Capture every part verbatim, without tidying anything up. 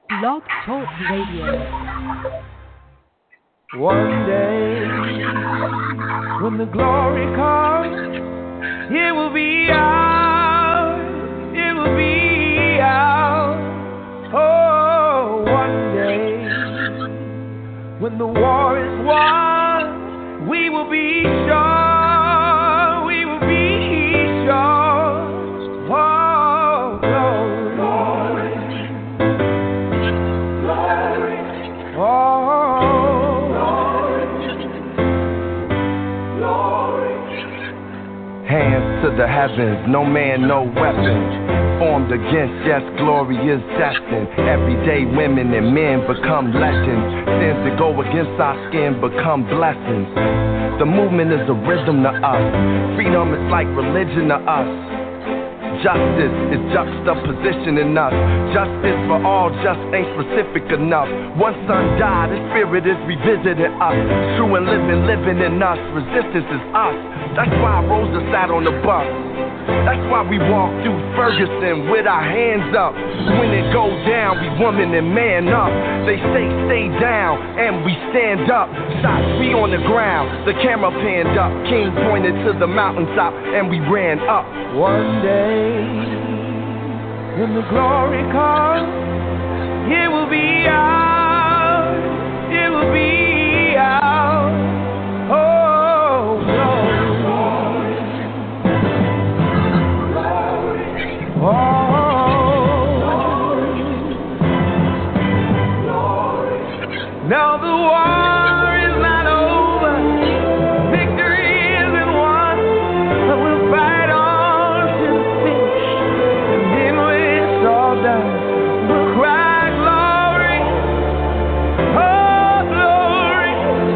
Blog Talk Radio. One day, when the glory comes, it will be ours, it will be ours. Oh, one day, when the war is won, we will be sure, we will be sure. Oh, glory, glory, glory. Oh. Hands to the heavens, no man, no weapon formed against, yes, glory is destined. Everyday women and men become legends. Sins that go against our skin become blessings. The movement is a rhythm to us. Freedom is like religion to us. Justice is juxtapositioning us. Justice for all just ain't specific enough. One son died, his spirit is revisiting us. True and living, living in us. Resistance is us. That's why Rosa sat on the bus. That's why we walk through Ferguson with our hands up. When it goes down, we woman and man up. They say stay down, and we stand up. Shots, we on the ground, the camera panned up. King pointed to the mountaintop, and we ran up. One day, when the glory comes, it will be ours, it will be ours. Oh, glory. Now the war is not over, victory isn't won, but we'll fight on to the finish, and then when it's all done, we'll cry glory, oh glory,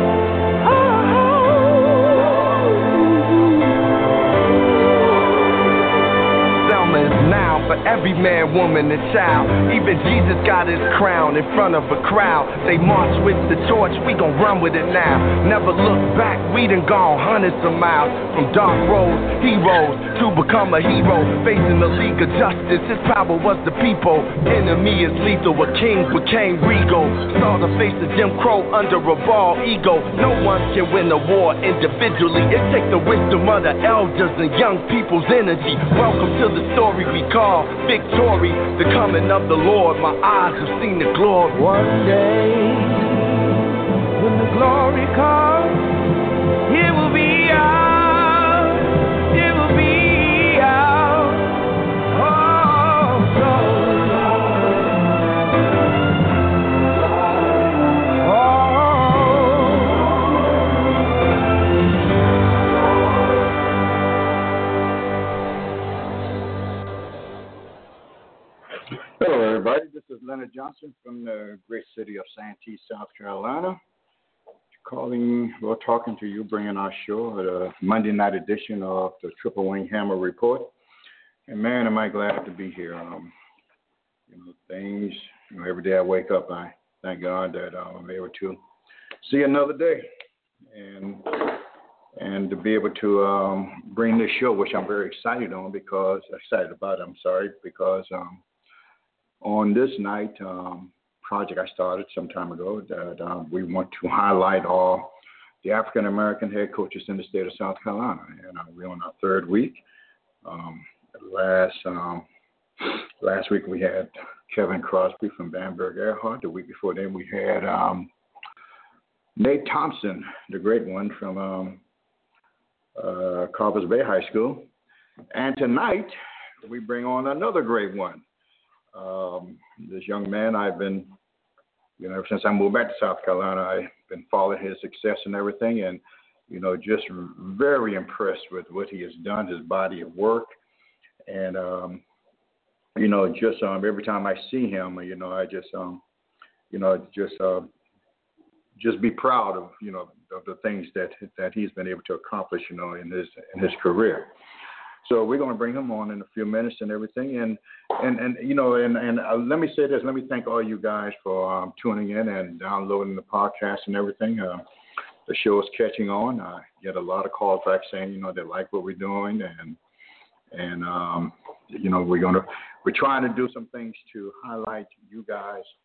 oh. Selma is now for every man, woman, and child. Even Jesus got his crown in front of a crowd. They march with the torch, we gon' run with it now. Never look back, we done gone hundreds of miles. From dark roads, heroes, to become a hero. Facing the League of Justice, his power was the people. Enemy is lethal, a king became regal. Saw the face of Jim Crow under a bald ego. No one can win a war individually. It takes the wisdom of the elders and young people's energy. Welcome to the story we call victory. The coming of the Lord, my eyes have seen the glory. One day, when the glory comes, it will be ours, it will be ours. Oh, glory. Hello, everybody. This is Leonard Johnson from the great city of Santee, South Carolina. Calling, or talking to you, bringing our show, the Monday night edition of the Triple Wing Hammer Report. And man, am I glad to be here. Um, you know, things, you know, every day I wake up, I thank God that uh, I'm able to see another day. And and to be able to um, bring this show, which I'm very excited on because, excited about, I'm sorry, because um, on this night, um, project I started some time ago that um, we want to highlight all the African American head coaches in the state of South Carolina, and uh, we're on our third week. Um, last um, last week we had Kevin Crosby from Bamberg Earhart. The week before then we had um, Nate Thompson, the great one from um, uh, Carpers Bay High School, and tonight we bring on another great one. Um, this young man, I've been, you know, ever since I moved back to South Carolina, I've been following his success and everything, and, you know, just very impressed with what he has done, his body of work, and, um, you know, just um, every time I see him, you know, I just, um, you know, just, uh, just be proud of, you know, of the things that that he's been able to accomplish, you know, in his in his career. So we're going to bring him on in a few minutes and everything. And, and, and you know, and, and uh, let me say this. Let me thank all you guys for um, tuning in and downloading the podcast and everything. Uh, the show is catching on. I get a lot of calls back saying, you know, they like what we're doing. And, and um, you know, we're going to, we're trying to do some things to highlight you guys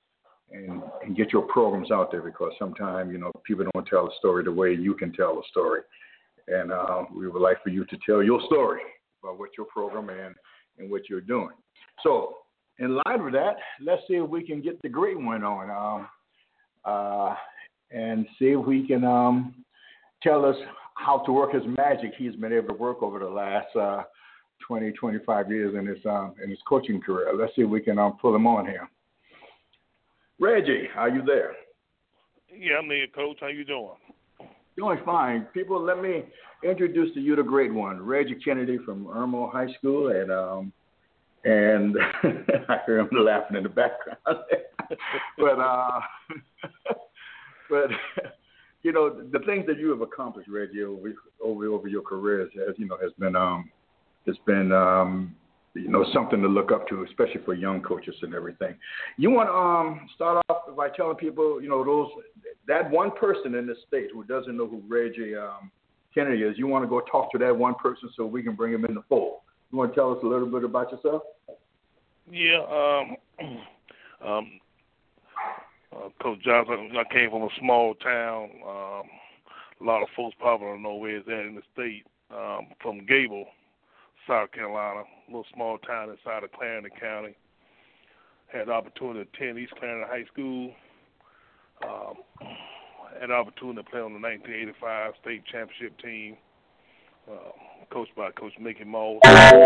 and, and get your programs out there, because sometimes, you know, people don't tell a story the way you can tell a story. And uh, we would like for you to tell your story about what your program and, and what you're doing. So in light of that, let's see if we can get the great one on um, uh, and see if we can um, tell us how to work his magic he's been able to work over the last uh, twenty, twenty-five years in his um, in his coaching career. Let's see if we can um, pull him on here. Reggie, are you there? Yeah, I'm here, Coach. How you doing? Doing fine. People, let me introduce to you the great one, Reggie Kennedy from Irmo High School, and um, and I hear him laughing in the background. but uh, but you know, the things that you have accomplished, Reggie, over over, over your career, has you know has been um, it's been um, you know something to look up to, especially for young coaches and everything. You want to um, start off by telling people, you know, those that one person in the state who doesn't know who Reggie um, Kennedy is. You want to go talk to that one person so we can bring him in the fold. You want to tell us a little bit about yourself? Yeah, um, um, uh, Coach Johnson, I came from a small town. Um, a lot of folks probably don't know where it's at in the state. Um, from Gable, South Carolina, a little small town inside of Clarendon County. Had the opportunity to attend East Clarendon High School. Um, had the opportunity to play on the nineteen eighty-five state championship team, uh, coached by Coach Mickey Moss.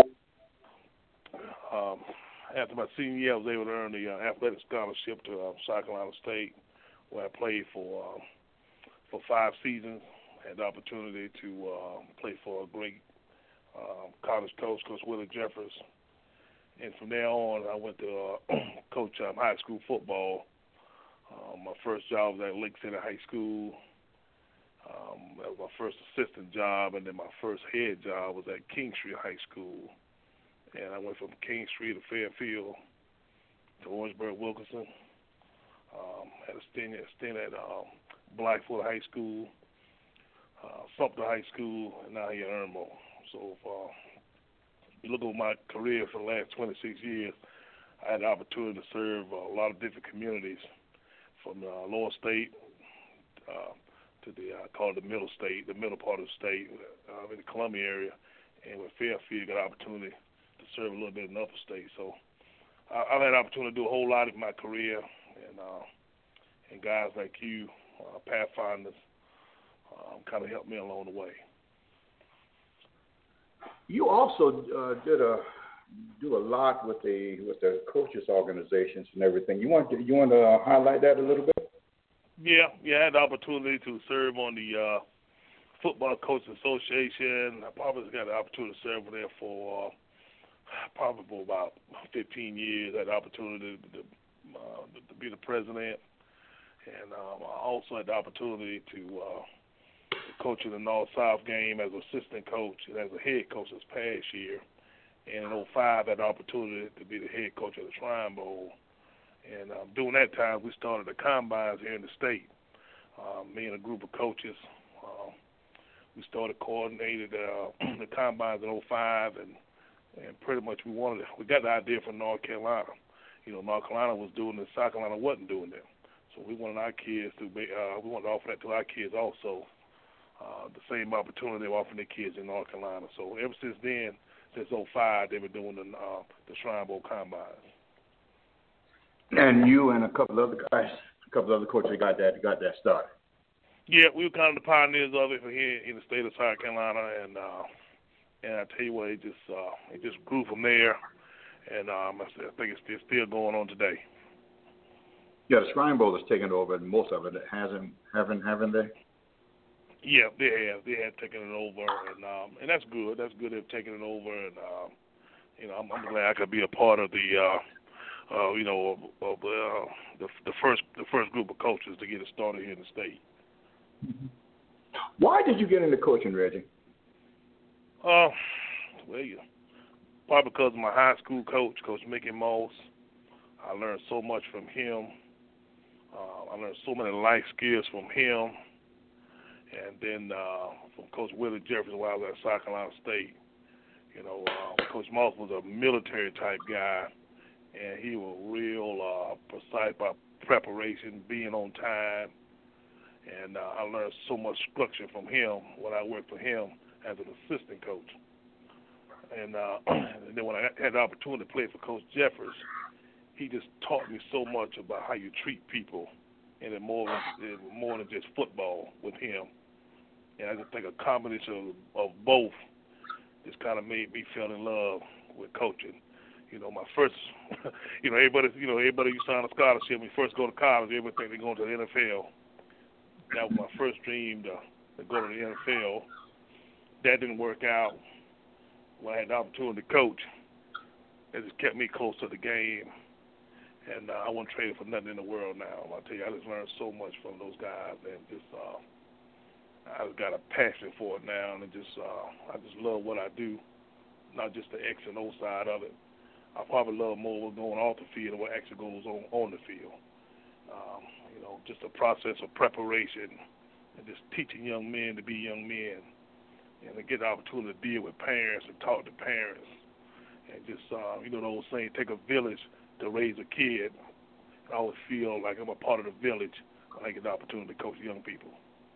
Um, after my senior year, I was able to earn the uh, athletic scholarship to uh, South Carolina State, where I played for uh, for five seasons. Had the opportunity to uh, play for a great uh, college coach, Coach Willie Jeffers. And from there on, I went to uh, coach um, high school football. Um, my first job was at Lake City High School. Um, that was my first assistant job, and then my first head job was at King Street High School. And I went from King Street to Fairfield to Orangeburg Wilkinson. Um, had a stint, a stint at um, Blackfoot High School, uh, Sumter High School, and now here at Irmo. So if uh, you look at my career for the last twenty-six years, I had the opportunity to serve a lot of different communities, from uh, Lower State uh, to the, I call it the middle state, the middle part of the state, uh, in the Columbia area. And with Fairfield, got an opportunity to serve a little bit in the upper state. So I, I've had the opportunity to do a whole lot in my career, and uh, and guys like you, uh, Pathfinders, um, kind of helped me along the way. You also uh, did a do a lot with the with the coaches organizations and everything. You want to, you want to uh, highlight that a little bit? Yeah, yeah, I had the opportunity to serve on the uh, Football Coaches Association. I probably got the opportunity to serve there for uh, probably for about fifteen years. I had the opportunity to, to, uh, to be the president, and um, I also had the opportunity to, uh, to coach in the North-South game as assistant coach and as a head coach this past year. And in oh five, I had the opportunity to be the head coach of the Shrine Bowl. And um, during that time, we started the combines here in the state. Um, me and a group of coaches, um, we started coordinated uh, the combines in oh five, and and pretty much we wanted, we got the idea from North Carolina. You know, North Carolina was doing it, South Carolina wasn't doing it. So we wanted our kids to be, uh, we wanted to offer that to our kids also, uh, the same opportunity they were offering their kids in North Carolina. So ever since then, since oh five, they've been doing the, uh, the Shrine Bowl combines. And you and a couple of other guys, a couple of other coaches got that got that started. Yeah, we were kind of the pioneers of it here in the state of South Carolina, and uh, and I tell you what, it just uh, it just grew from there, and um, I think it's, it's still going on today. Yeah, the Shrine Bowl has taken over, and most of it hasn't, haven't, haven't they? Yeah, they have. They have taken it over, and um, and that's good. That's good. They've taken it over, and um, you know, I'm, I'm glad I could be a part of the, uh, uh, you know, of, of uh, the the first the first group of coaches to get it started here in the state. Why did you get into coaching, Reggie? Uh, well, yeah, probably because of my high school coach, Coach Mickey Moss. I learned so much from him. Uh, I learned so many life skills from him. And then uh, from Coach Willie Jeffers while I was at South Carolina State. You know, uh, Coach Moss was a military-type guy, and he was real uh, precise about preparation, being on time, and uh, I learned so much structure from him when I worked for him as an assistant coach. And, uh, and then when I had the opportunity to play for Coach Jeffers, he just taught me so much about how you treat people, and it more than, more than just football with him. And I just think a combination of, of both just kind of made me fell in love with coaching. You know, my first, you know, everybody, you know, everybody you sign a scholarship when you first go to college, everybody think they're going to the N F L. That was my first dream to, to go to the N F L. That didn't work out. When I had the opportunity to coach, it just kept me close to the game. And uh, I wouldn't trade it for nothing in the world now. I tell you, I just learned so much from those guys, and just uh, I've got a passion for it now, and it just uh, I just love what I do, not just the X and O side of it. I probably love more what's going off the field than what actually goes on on the field. Um, you know, just the process of preparation and just teaching young men to be young men, and to get the opportunity to deal with parents and talk to parents, and just uh, you know, those saying, take a village to raise a kid. I always feel like I'm a part of the village when I get the opportunity to coach young people.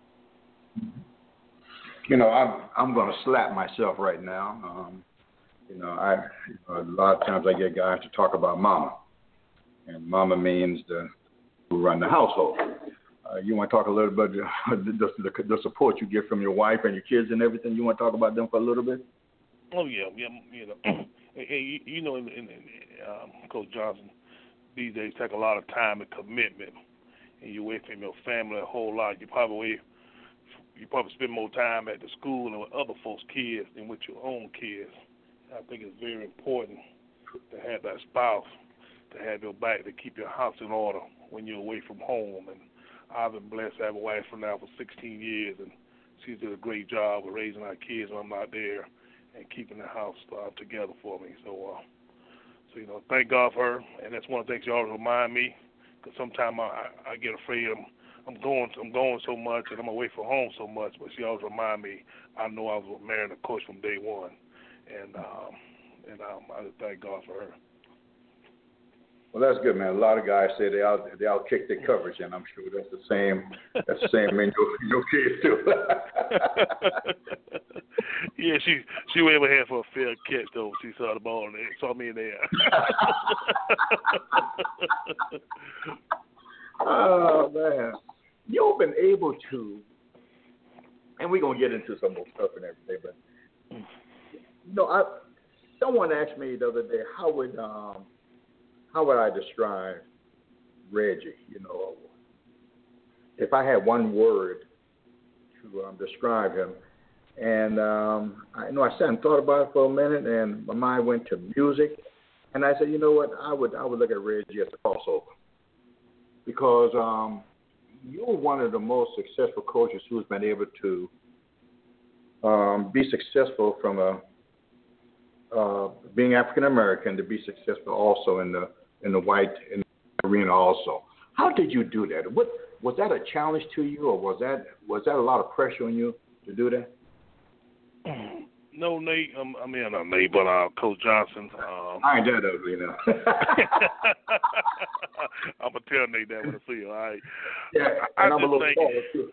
You know, I'm I'm going to slap myself right now. Um, you know, I you know, a lot of times I get guys to talk about mama, and mama means the who run the household. Uh, you want to talk a little bit about the, the, the support you get from your wife and your kids and everything? You want to talk about them for a little bit? Oh yeah, yeah, you know, and, and you, you know, in, in, in, um, Coach Johnson, these days take a lot of time and commitment, and you're away from your family a whole lot. You probably away, you probably spend more time at the school and with other folks' kids than with your own kids. I think it's very important to have that spouse, to have your back, to keep your house in order when you're away from home. And I've been blessed to have a wife for now for sixteen years, and she's did a great job of raising our kids when I'm not there and keeping the house uh, together for me. So, uh, so you know, thank God for her, and that's one of the things she always remind me, because sometimes I, I get afraid I'm, I'm going I'm going so much and I'm away from home so much, but she always remind me I know I was marrying a coach from day one, and um, and um, I just thank God for her. Well, that's good, man. A lot of guys say they out they out kick their coverage, and I'm sure that's the same that's the same in your, your kids too. Yeah, she she went over here for a fair catch though. She saw the ball and saw me in there. Oh man, you've been able to, and we're gonna get into some more stuff and everything, but you know, I someone asked me the other day, how would um how would I describe Reggie? You know, if I had one word to um, describe him, and um, I you know I sat and thought about it for a minute, and my mind went to music, and I said, you know what, I would I would look at Reggie as a crossover, because um, you're one of the most successful coaches who's been able to um, be successful from a uh, being African American to be successful also in the in the white in the arena also. How did you do that? What was that a challenge to you, or was that was that a lot of pressure on you to do that? No, Nate. Um, I mean, not Nate, but uh, Coach Johnson. Um, I ain't that ugly now. I'm gonna tell Nate that when I see him. All right. Yeah, I, and I I'm a just little think, taller too.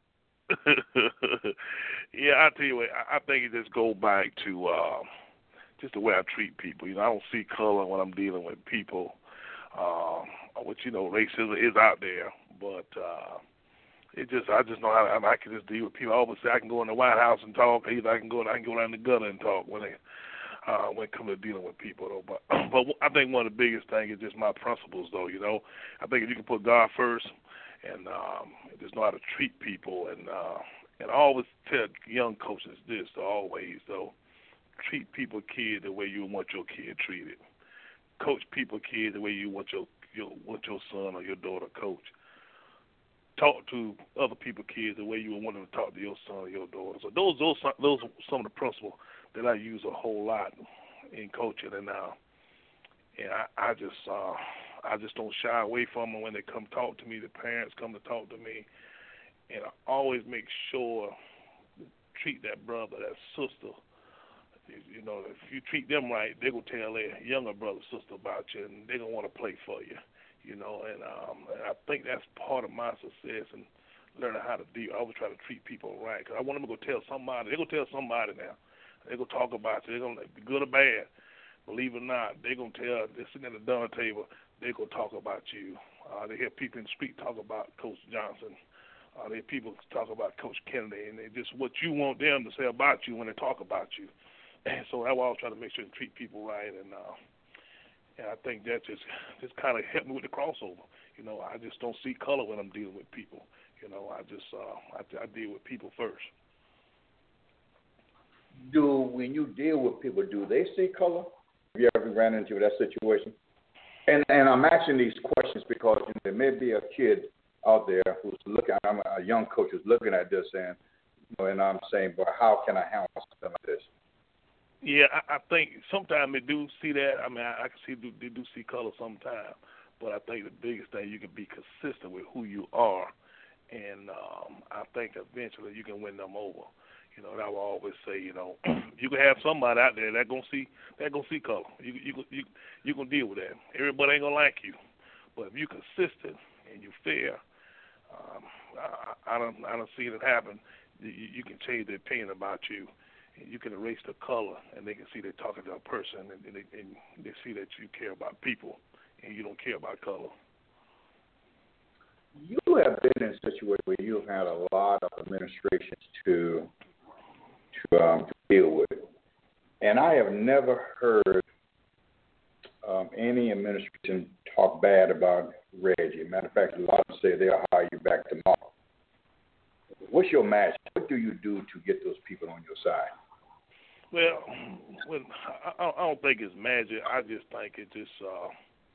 Yeah, I tell you what. I, I think it just go back to uh, just the way I treat people. You know, I don't see color when I'm dealing with people. Um, which you know, racism is out there, but uh, it just I just know how I, I can just deal with people. I always say I can go in the White House and talk. Either I can go I can go down the gutter and talk when they uh, when it comes to dealing with people. Though, but but I think one of the biggest things is just my principles. Though, you know, I think if you can put God first and um, just know how to treat people, and uh, and I always tell young coaches this always though, treat people, kids, the way you want your kid treated. Coach people, kids, the way you want your, your want your son or your daughter coached. Talk to other people, kids, the way you would want them to talk to your son or your daughter. So those those those are some of the principles that I use a whole lot in coaching, and uh, and I, I just uh, I just don't shy away from them when they come talk to me. The parents come to talk to me, and I always make sure to treat that brother, that sister. You know, if you treat them right, they're going to tell their younger brother, sister about you, and they're going to want to play for you. you know, and, um, and I think that's part of my success and learning how to deal. I always try to treat people right because I want them to go tell somebody. They're going to tell somebody now. They're going to talk about you. They're going to be good or bad. Believe it or not, they're going to tell, they're sitting at the dinner table, they're going to talk about you. Uh, they hear people in the street talk about Coach Johnson. Uh, they hear people talk about Coach Kennedy, and they just what you want them to say about you when they talk about you. And so that's why I was trying to make sure to treat people right, and uh, and I think that just just kind of helped me with the crossover. You know, I just don't see color when I'm dealing with people. You know, I just uh, I, I deal with people first. Do when you deal with people, do they see color? Have you ever ran into that situation? And and I'm asking these questions because you know, there may be a kid out there who's looking, I'm a young coach who's looking at this and, you know, and I'm saying, but how can I handle something like this? Yeah, I, I think sometimes they do see that. I mean, I, I can see they do see color sometimes, but I think the biggest thing you can be consistent with who you are, and um, I think eventually you can win them over. You know, and I will always say, you know, you can have somebody out there that gonna see that gonna see color. You you you you gonna deal with that. Everybody ain't gonna like you, but if you're consistent and you fair, um, I, I don't I don't see it happen. You, you can change their opinion about you. You can erase the color, and they can see they're talking to a person, and, and, they, and they see that you care about people, and you don't care about color. You have been in a situation where you've had a lot of administrations to to, um, to deal with, and I have never heard um, any administration talk bad about Reggie. Matter of fact, a lot of them say they'll hire you back tomorrow. What's your magic? What do you do to get those people on your side? Well, when, I, I don't think it's magic. I just think it just uh,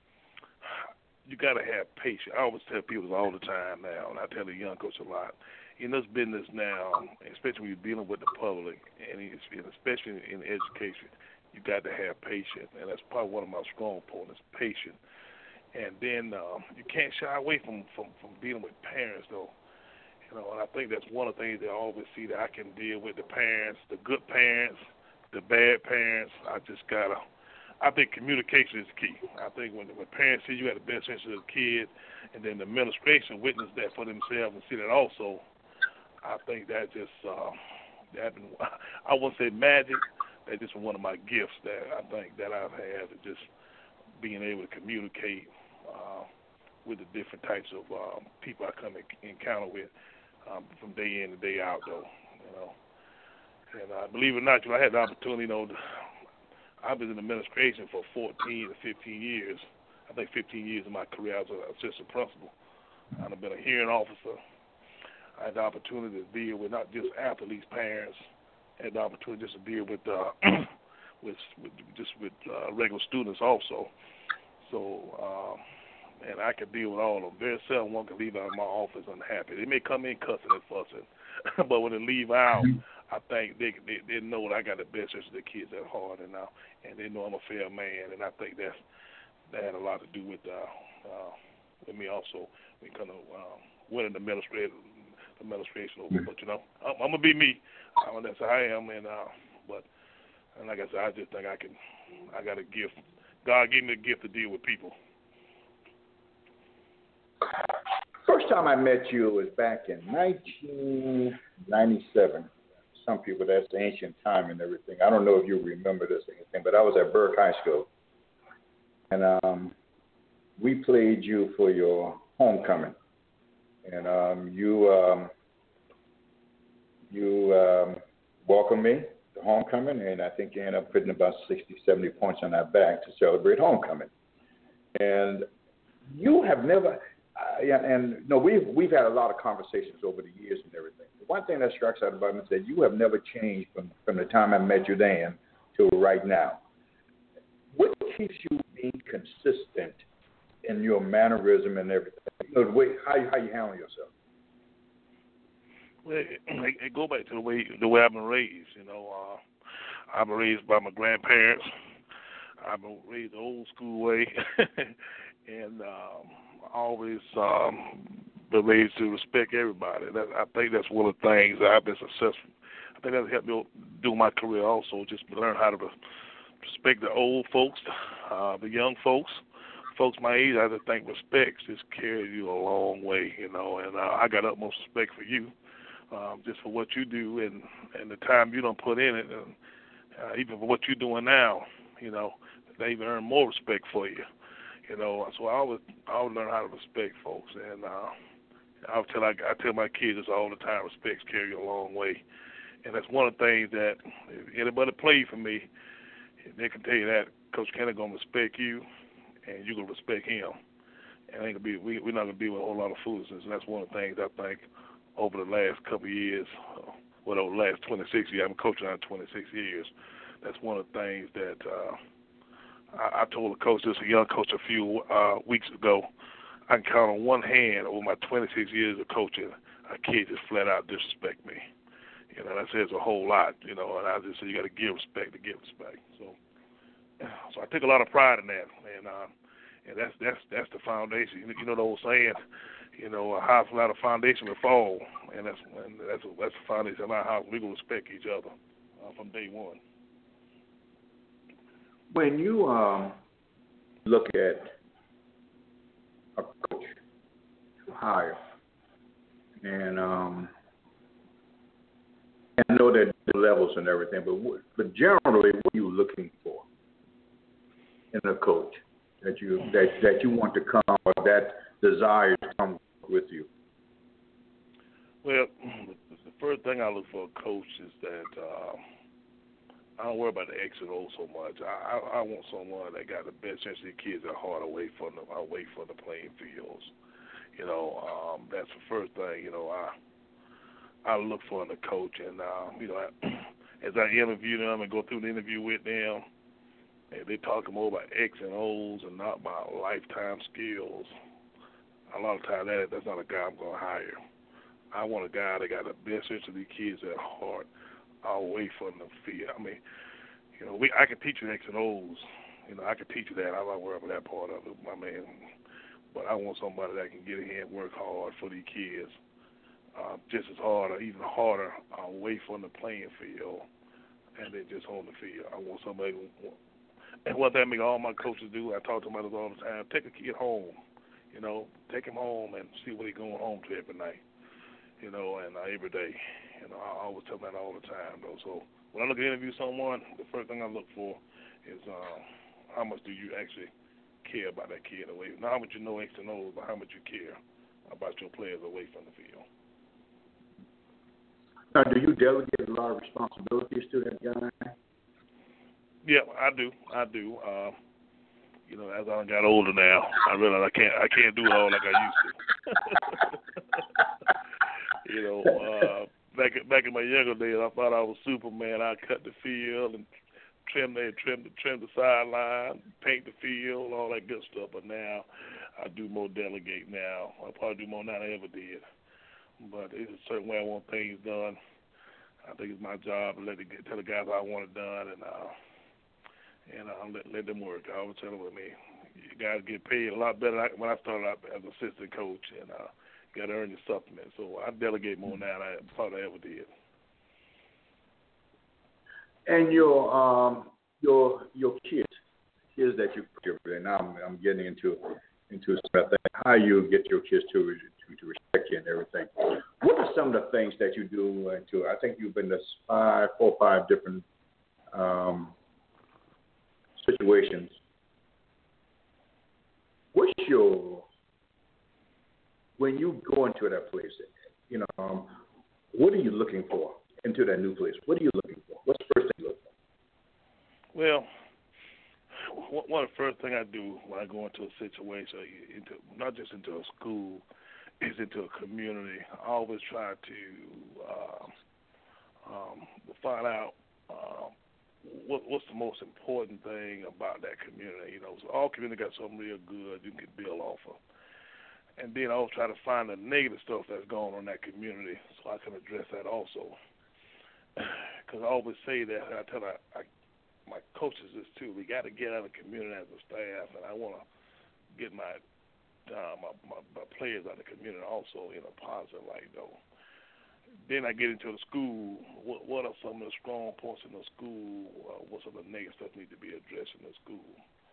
you got to have patience. I always tell people all the time now, and I tell the young coach a lot. In this business now, especially when you're dealing with the public, and especially in education, you got to have patience, and that's probably one of my strong points, patience. And then uh, you can't shy away from, from, from dealing with parents, though. You know, and I think that's one of the things they always see that I can deal with the parents, the good parents, the bad parents. I just gotta. I think communication is key. I think when when parents see you have the best interest of the kid, and then the administration witness that for themselves and see that also, I think that just uh, that been, I wouldn't say magic. That's just one of my gifts that I think that I've had, just being able to communicate uh, with the different types of uh, people I come in encounter with. Um, from day in and day out, though, you know. And uh, believe it or not, you know, I had the opportunity, you know, to, I've been in administration for fourteen to fifteen years. I think fifteen years of my career as an assistant principal. I've been a hearing officer. I had the opportunity to deal with not just athletes, parents. I had the opportunity just to deal with, uh, with, with just with uh, regular students also. So. Um, And I can deal with all of them. Very seldom one can leave out of my office unhappy. They may come in cussing and fussing, but when they leave out, I think they, they they know that I got the best interest of the kids at heart, and uh, and they know I'm a fair man, and I think that's that had a lot to do with uh, uh, with me also. We kind of um, winning the administration, administration over. But you know, I'm, I'm gonna be me. I mean, that's how I am, and uh, but and like I said, I just think I can. I got a gift. God gave me a gift to deal with people. First time I met you was back in nineteen ninety-seven. Some people, that's ancient time and everything. I don't know if you remember this or anything, but I was at Burke High School. And um, we played you for your homecoming. And um, you um, you um, welcomed me to homecoming, and I think you ended up putting about sixty, seventy points on our back to celebrate homecoming. And you have never... Uh, yeah, and no, we've we've had a lot of conversations over the years and everything. The one thing that strikes out about me is that you have never changed from, from the time I met you then to right now. What keeps you being consistent in your mannerism and everything? You know, the way how you, how you handle yourself. Well, it, it go back to the way the way I've been raised. You know, uh, I've been raised by my grandparents. I've been raised the old school way, and. Um, always um, been raised to respect everybody. That, I think that's one of the things that I've been successful. I think that's helped me do my career also, just to learn how to respect the old folks, uh, the young folks, folks my age, I just think respect just carries you a long way, you know. And uh, I got utmost respect for you, um, just for what you do and and the time you don't put in it, and uh, even for what you're doing now, you know. They even earn more respect for you, you know. So I always I always learn how to respect folks, and uh, I tell I, I tell my kids this all the time: respect carries you a long way. And that's one of the things that if anybody play for me, they can tell you that Coach Kenny gonna respect you, and you gonna respect him. And ain't gonna be we we're not gonna deal with a whole lot of foolishness. And that's one of the things I think over the last couple of years, uh, well, over the last twenty-six years, I've been coaching now twenty-six years. That's one of the things that uh, I, I told a coach, this a young coach, a few uh, weeks ago. I can count on one hand over my twenty-six years of coaching, a kid just flat out disrespect me. You know, that says a whole lot, you know, and I just say you got to give respect to get respect. So, so I take a lot of pride in that, and uh, and that's that's that's the foundation. You know the old saying, you know, a house without a foundation will fall, and that's and that's that's the foundation of our house. We gonna respect each other uh, from day one. When you um, look at a coach to hire, and um, I know that the levels and everything, but what, but generally, what are you looking for in a coach that you that that you want to come, or that desire to come with you? Well, the first thing I look for a coach is that uh, I don't worry about the X and O so much. I, I I want someone that got the best interest of the kids at heart, away from the away from the playing fields. You know, um, that's the first thing. You know, I. I look for in a coach, and uh, you know, as I interview them and go through the interview with them, and they talk more about X and O's and not about lifetime skills. A lot of times that that's not a guy I'm going to hire. I want a guy that got the best interest of these kids at heart, away from the field. I mean, you know, we I can teach you X and O's. You know, I can teach you that. I'm not worried about that part of it, my man. But I want somebody that can get in here and work hard for these kids. Uh, just as hard or even harder uh, away from the playing field and then just on the field. I want somebody who, and one thing I make all my coaches do, I talk to them about this all the time, take a kid home, you know, take him home and see what he's going home to every night, you know, and uh, every day. You know, I always tell them that all the time, though. So when I look to interview someone, the first thing I look for is uh, how much do you actually care about that kid away. Not how much you know X and O's, but how much you care about your players away from the field. Now, do you delegate a lot of responsibilities to that guy? Yeah, I do. I do. Uh, you know, as I got older now, I realize I can't. I can't do it all like I used to. you know, uh, back back in my younger days, I thought I was Superman. I cut the field and trim the trim the trim the sideline, paint the field, all that good stuff. But now, I do more delegate now. I probably do more now than I ever did. But it's a certain way I want things done. I think it's my job to let the, tell the guys how I want it done, and uh, and uh, let let them work. I always tell them with me, you guys get paid a lot better when I started out as an assistant coach, and uh, you got to earn your supplement. So I delegate more now than I probably ever did. And your um your your kids, kids that you and now I'm, I'm getting into into something. How you get your kids to to, to respect you and everything. What are some of the things that you do into? I think you've been to five, four, five different um, situations. What's your when you go into that place? You know, um, what are you looking for into that new place? What are you looking for? What's the first thing you look for? Well, one of the first thing I do when I go into a situation, into not just into a school, is into a community. I always try to uh, um, find out uh, what, what's the most important thing about that community. You know, so all community got something real good you can build off of. And then I always try to find the negative stuff that's going on in that community so I can address that also. Because I always say that, and I tell I, I my coaches this too. We got to get out of the community as a staff, and I want to get my, uh, my my my players out of the community also in a positive light, though. Then I get into the school. What what are some of the strong points in the school? Uh, what some of the negative stuff need to be addressed in the school?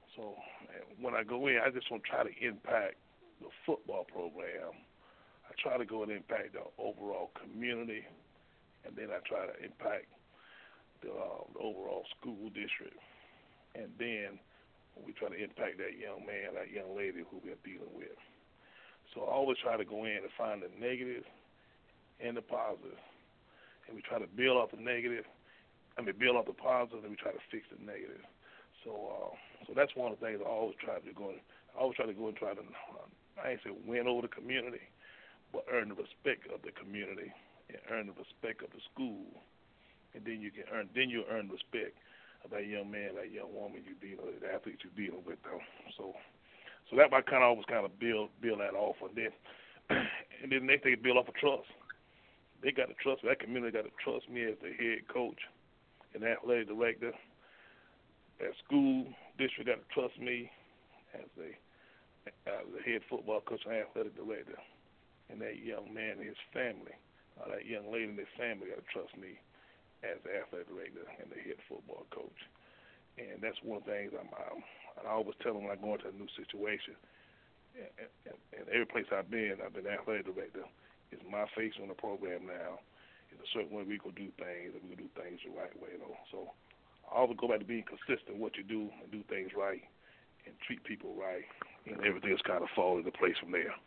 So when I go in, I just want to try to impact the football program. I try to go and impact the overall community, and then I try to impact the, uh, the overall school district. And then we try to impact that young man, that young lady who we're dealing with. So I always try to go in and find the negative and the positive. And we try to build up the negative, I mean, build up the positive, and we try to fix the negative. So uh, so that's one of the things I always try to go in. I always try to go and try to, uh, I ain't say win over the community, but earn the respect of the community and earn the respect of the school. And then you can earn, then you earn respect of that young man, that young woman you dealing with, the athletes you dealing with them. So so that I kind of always kind of build build that off, and then and then the next thing build off of trust. They got to trust me. That community got to trust me as the head coach and athletic director. That school district got to trust me as the, as the head football coach and athletic director. And that young man and his family, uh, that young lady and his family got to trust me as the athletic director and the head football coach. And that's one of the things I'm, I'm, I always tell them when I go into a new situation. And, and, and every place I've been, I've been the athletic director. It's my face on the program now. It's a certain way we can do things, and we can do things the right way, you know. So I always go back to being consistent in what you do and do things right and treat people right, and everything is kind of fall into place from there.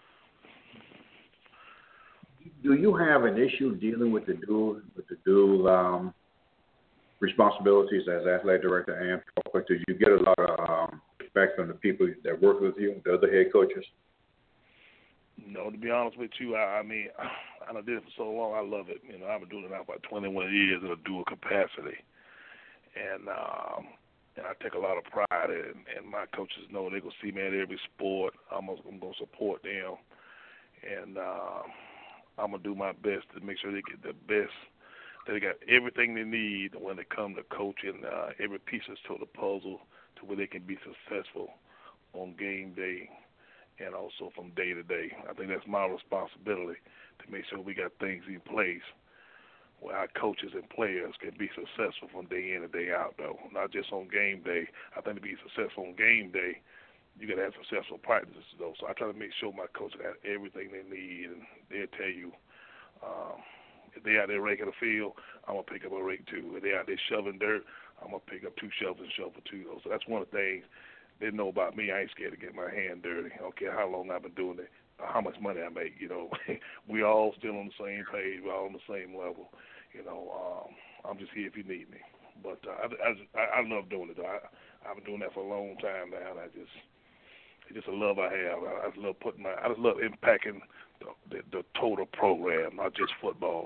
Do you have an issue dealing with the dual with the dual um, responsibilities as athletic director and coach? Do you get a lot of um, respect from the people that work with you, the other head coaches? No, to be honest with you, I, I mean, I done did it for so long. I love it. You know, I've been doing it now for twenty-one years in a dual capacity, and um, and I take a lot of pride in. And my coaches know they gonna see me at every sport. I'm gonna, I'm gonna support them, and uh, I'm gonna do my best to make sure they get the best. That they got everything they need when they come to coaching. Uh, every piece is to the puzzle to where they can be successful on game day. And also from day to day. I think that's my responsibility to make sure we got things in place where our coaches and players can be successful from day in and day out, though. Not just on game day. I think to be successful on game day, you got to have successful practices, though. So I try to make sure my coaches have everything they need, and they'll tell you um, if they're out there raking the field, I'm going to pick up a rake, too. If they're out there shoveling dirt, I'm going to pick up two shovels and shovel, too, though. So that's one of the things. They know about me. I ain't scared to get my hand dirty. I don't care how long I've been doing it, or how much money I make. You know, we all still on the same page. We're all on the same level. You know, um, I'm just here if you need me. But uh, I, I, I love doing it. I, I've been doing that for a long time now. And I just, it's just a love I have. I, I just love putting my, I just love impacting the, the, the total program, not just football.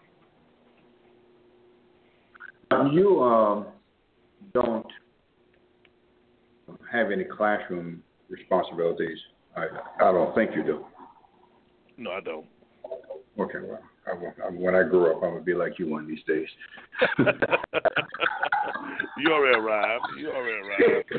You um, don't have any classroom responsibilities. I, I don't think you do. No, I don't. Okay, well, I, I, when I grow up, I'm going to be like you one of these days. You already arrived. You already arrived.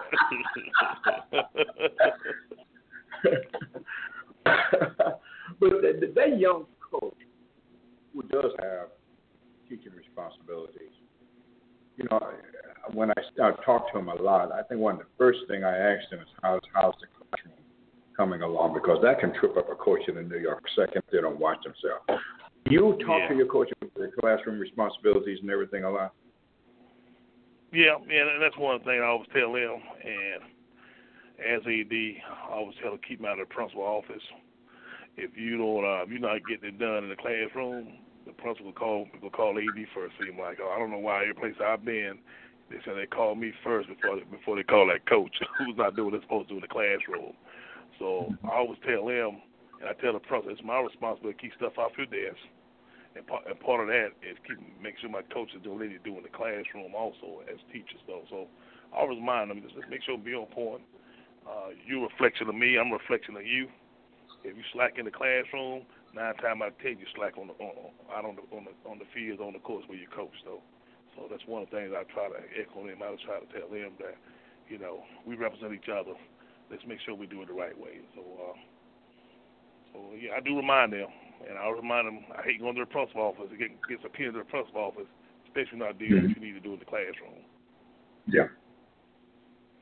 Uh, but that, that young coach who does have teaching responsibilities, you know, when I, I talk to him a lot, I think one of the first thing I asked him is how's, how's the classroom coming along, because that can trip up a coach in the New York second if they don't watch themselves. You talk yeah. to your coach about their classroom responsibilities and everything a lot? Yeah, yeah, and that's one thing I always tell them. And as A D, I always tell them keep them out of the principal office. If you don't, uh, if you're not getting it done in the classroom, the principal will call will call A D first. Seem like oh, I don't know why every place I've been, they say they call me first before they, before they call that coach who's not doing what they're supposed to do in the classroom. So I always tell them, and I tell the principal, it's my responsibility to keep stuff off your desk. And part, and part of that is keep make sure my coaches do what they do in the classroom also as teachers, though. So I always remind them, just make sure be on point. Uh, you're a reflection of me. I'm a reflection of you. If you slack in the classroom, nine times out of ten you slack on the on, out on the on the on the field, on the course where you coach, though. So that's one of the things I try to echo them. I try to tell them that, you know, we represent each other. Let's make sure we do it the right way. So, uh, so yeah, I do remind them, and I remind them. I hate going to the principal office. It gets appealing to the principal office, especially not doing mm-hmm. what you need to do in the classroom. Yeah.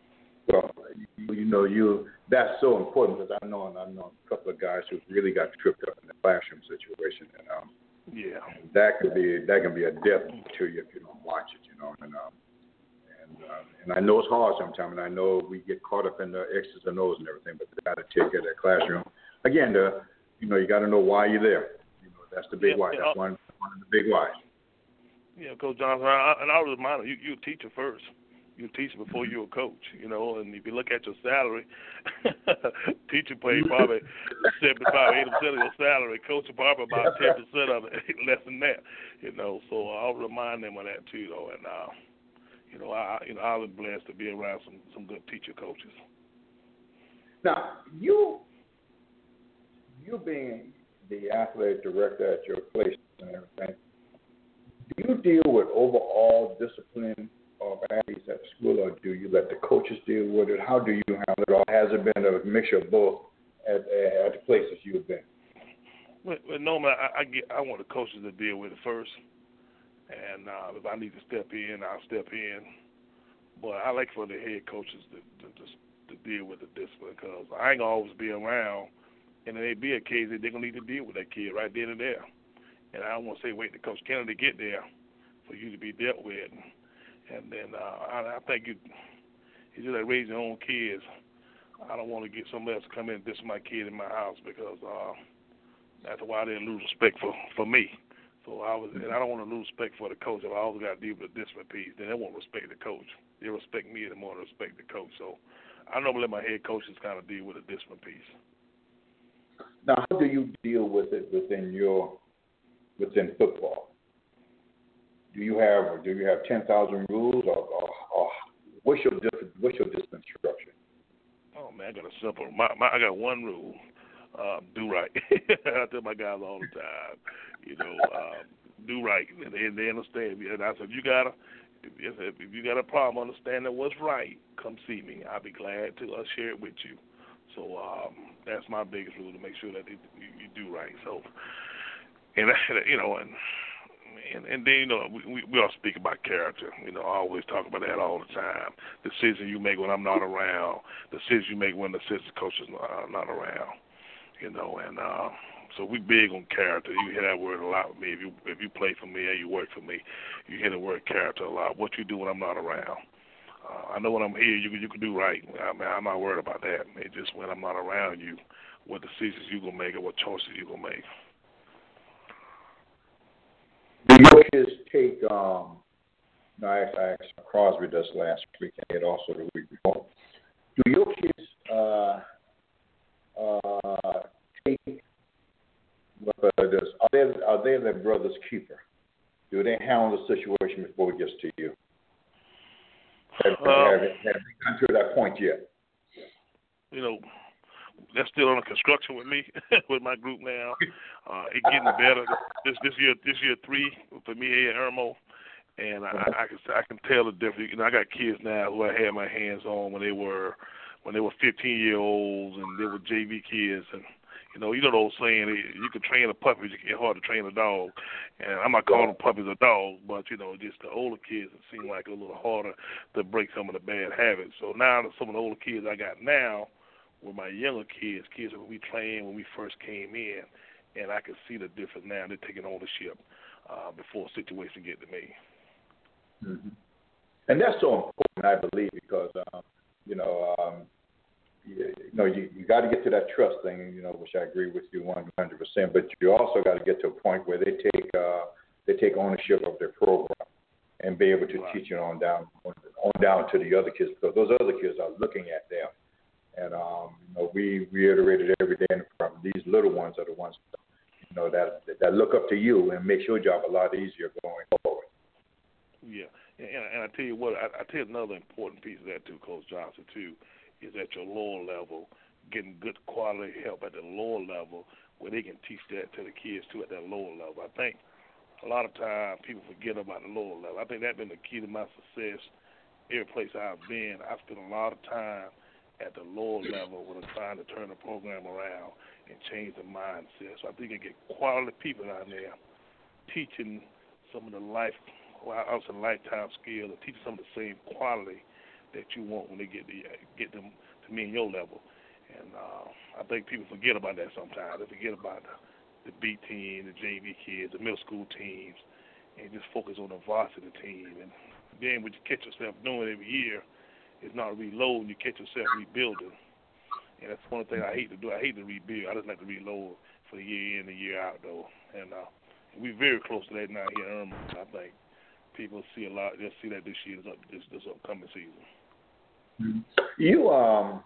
Well, you, you know, you that's so important because I know and I know a couple of guys who really got tripped up in the classroom situation, and um, yeah, that could be that can be a death to you if you don't watch it, you know. And um, and uh, and I know it's hard sometimes, and I know we get caught up in the X's and O's and everything, but you got to take care of that classroom. Again, the you know you got to know why you're there. You know, that's the big yeah, why. That's yeah, one one of the big whys. Yeah, Coach Johnson, I, and I was remind you, you're a teacher first. You're a teacher before you're a coach, you know, and if you look at your salary, teacher pay probably seventy-five, eighty percent of your salary, coach probably about ten percent of it, less than that, you know, so I'll remind them of that too, though, and, uh, you know, I, you know, I was blessed to be around some, some good teacher coaches. Now, you, you being the athletic director at your place and everything, do you deal with overall discipline of athletes at school, or do you let the coaches deal with it? How do you handle it, or has it been a mixture of both at, at the places you've been? Well, well normally I, I get I want the coaches to deal with it first, and uh, if I need to step in, I'll step in. But I like for the head coaches to to, to, to deal with the discipline, because I ain't gonna always be around, and there may be a case that they're gonna need to deal with that kid right then and there. And I don't want to say wait to Coach Kennedy to get there for you to be dealt with. And then uh, I, I think you, it's just like raising your own kids. I don't want to get somebody else to come in and diss my kid in my house, because uh, that's why they lose respect for, for me. So I was, and I don't want to lose respect for the coach. If I always got to deal with the discipline piece, then they won't respect the coach. They respect me, and they won't respect the coach. So I normally let my head coaches kind of deal with the discipline piece. Now, how do you deal with it within your within football? Do you have do you have ten thousand rules, or, or, or what's your what's your discipline structure? Oh man, I got a simple. My, my I got one rule: uh, do right. I tell my guys all the time, you know, uh, do right, and they, they understand. And I said, you gotta, if, if you got a problem understanding what's right, come see me. I'll be glad to uh, share it with you. So um, that's my biggest rule, to make sure that it, you, you do right. So, and you know, and. And, and then, you know, we, we, we all speak about character. You know, I always talk about that all the time. Decisions you make when I'm not around, decisions you make when the assistant coach is not, not around, you know. And uh, so we big on character. You hear that word a lot with me. If you if you play for me or you work for me, you hear the word character a lot. What you do when I'm not around. Uh, I know when I'm here, you, you can do right. I mean, I'm not worried about that. It's just when I'm not around you, what decisions you going to make or what choices you going to make. Do your kids take, um, no, I, I asked Crosby this last week and also the week before. Do your kids uh, uh, take, uh, this, are, they, are they their brother's keeper? Do they handle the situation before it gets to you? Have, um, have, have they come to that point yet? You know, they're still under construction with me, with my group now. Uh, it's getting better. This this year, this year three for me here at Irmo, and I, I can I can tell the difference. You know, I got kids now who I had my hands on when they were when they were fifteen year olds, and they were J V kids, and you know, you know the old saying, you can train a puppy, but you can't hard to train a dog. And I'm not calling puppies a dog, but you know, just the older kids, it seem like a little harder to break some of the bad habits. So now some of the older kids I got now, with my younger kids, kids that we trained when we first came in, and I can see the difference now. They're taking ownership uh, before a situation get to me. Mm-hmm. And that's so important, I believe, because um, you know, um, you, you know, you, you got to get to that trust thing, you know, which I agree with you one hundred percent. But you also got to get to a point where they take uh, they take ownership of their program and be able to right. teach it on down on, on down to the other kids, because those other kids are looking at them. And, um, you know, we reiterated every day from these little ones are the ones, you know, that that look up to you and makes your job a lot easier going forward. Yeah, and, and I tell you what, I, I tell you another important piece of that too, Coach Johnson, too, is at your lower level, getting good quality help at the lower level where they can teach that to the kids, too, at that lower level. I think a lot of times people forget about the lower level. I think that's been the key to my success every place I've been. I spent a lot of time at the lower level when I'm trying to turn the program around and change the mindset. So I think you get quality people out there teaching some of the life, well, I was a lifetime skill, and teaching some of the same quality that you want when they get the get them to me and your level. And uh, I think people forget about that sometimes. They forget about the, the B team, the J V kids, the middle school teams, and just focus on the varsity team. And then what you catch yourself doing every year is not reloading. You catch yourself rebuilding. And that's one thing I hate to do. I hate to rebuild. I just like to reload for the year in and year out, though. And uh, we're very close to that now here in Irma. I think people see a lot. They'll see that this year, this, this, this upcoming season. You um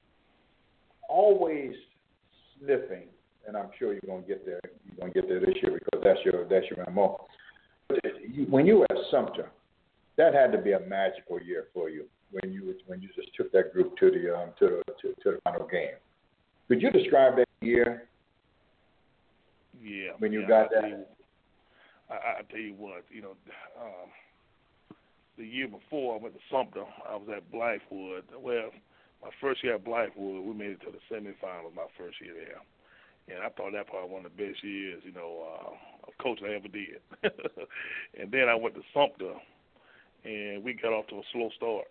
always sniffing, and I'm sure you're gonna get there. You're gonna get there this year because that's your that's your M O. But you, when you were at Sumter, that had to be a magical year for you when you when you just took that group to the um to the to, to the final game. Could you describe that year? Yeah. When you yeah, got I that. You, I, I tell you what, you know. Um, The year before I went to Sumter, I was at Blythewood. Well, my first year at Blythewood, we made it to the semifinals my first year there. And I thought that probably one of the best years, you know, uh, of coaching I ever did. And then I went to Sumter, and we got off to a slow start.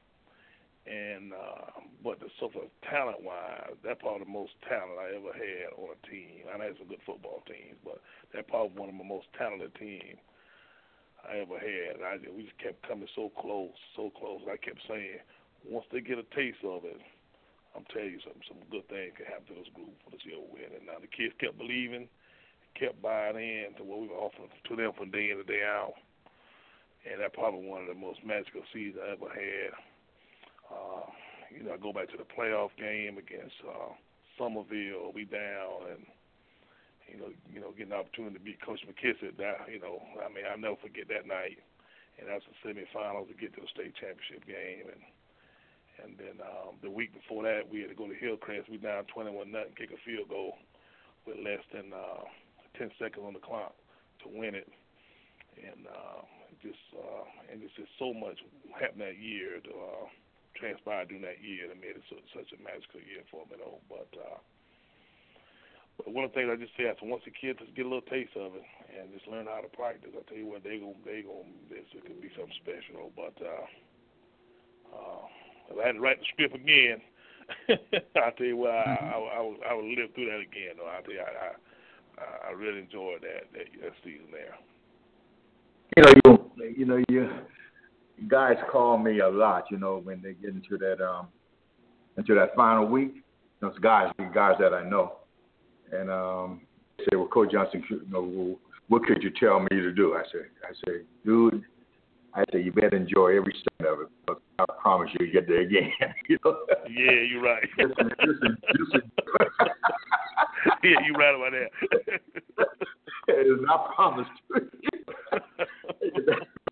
And uh, but the sort of talent-wise, that probably the most talent I ever had on a team. I had some good football teams, but that probably one of my most talented teams I ever had. I, we just kept coming so close, so close. I kept saying, once they get a taste of it, I'm telling you something, some good things can happen to this group for this year win. And now the kids kept believing, kept buying in to what we were offering to them from day in to day out. And that probably one of the most magical seasons I ever had. Uh, you know, I go back to the playoff game against uh, Somerville. We down and. You know, you know, getting the opportunity to beat Coach McKissick. That, you know, I mean, I'll never forget that night. And that's the semifinals to get to the state championship game. And and then um, the week before that, we had to go to Hillcrest. We down twenty-one nothing, kick a field goal with less than uh, ten seconds on the clock to win it. And uh, just uh, and it's just so much happened that year to uh, transpire during that year that made it so, such a magical year for me, though. But uh, But one of the things I just said, so once the kids just get a little taste of it and just learn how to practice, I tell you what, they gonna they gonna this it could be something special. But uh, uh, if I had to write the script again, I tell you what, I, I, I would I would live through that again. Though I tell you, I I, I really enjoyed that, that that season there. You know, you you know you guys call me a lot. You know, when they get into that um into that final week, those guys, the guys that I know. And um, they say, well, Coach Johnson, you know, what could you tell me to do? I said, I said, dude, I said, you better enjoy every second of it. But I promise you, you get there again. You know? Yeah, you're right. listen, listen, listen. Yeah, you're right about that. It is not promised to you.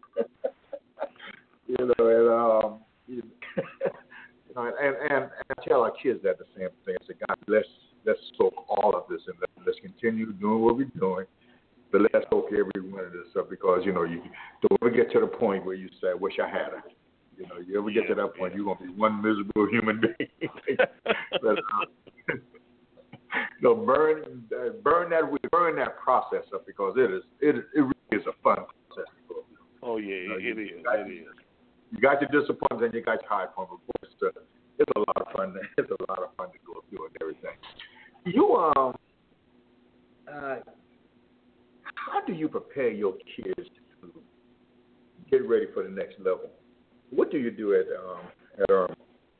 You know, and um, you know, and, and and I tell our kids that the same thing. I said, God, let's. Let's soak all of this and let's continue doing what we're doing, but let's soak every one of this up because, you know, you don't ever get to the point where you say, I wish I had it. You know, you ever get yeah, to that point, yeah. You're going to be one miserable human being. But, uh, you know, burn, uh, burn, that, burn that process up because it is it, it really is a fun process. Oh, yeah, you know, it, you, is, got, it is. You got your disappointments and you got your high points, but it's, uh, it's a lot of fun. It's a lot of fun to go through and everything. You um, uh, how do you prepare your kids to get ready for the next level? What do you do at um at Irma?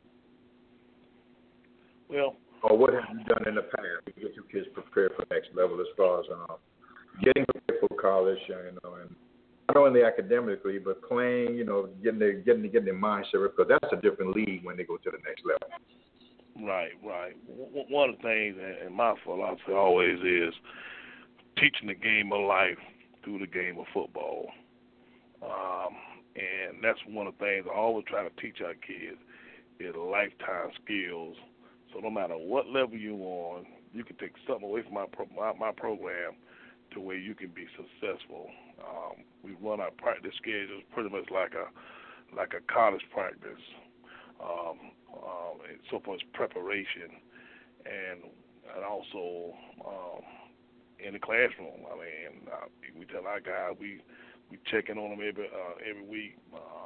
Well, or what have you done in the past to get your kids prepared for the next level as far as um, getting prepared for college, you know, and not only academically but playing, you know, getting their getting getting their mindset because that's a different league when they go to the next level. Right, right. One of the things, and my philosophy always is teaching the game of life through the game of football. Um, and that's one of the things I always try to teach our kids is lifetime skills. So no matter what level you're on, you can take something away from my pro- my, my program to where you can be successful. Um, we run our practice schedules pretty much like a like a college practice. Um, um, and so far as preparation, and and also um, in the classroom. I mean, uh, we tell our guys we we check in on them every uh, every week, um,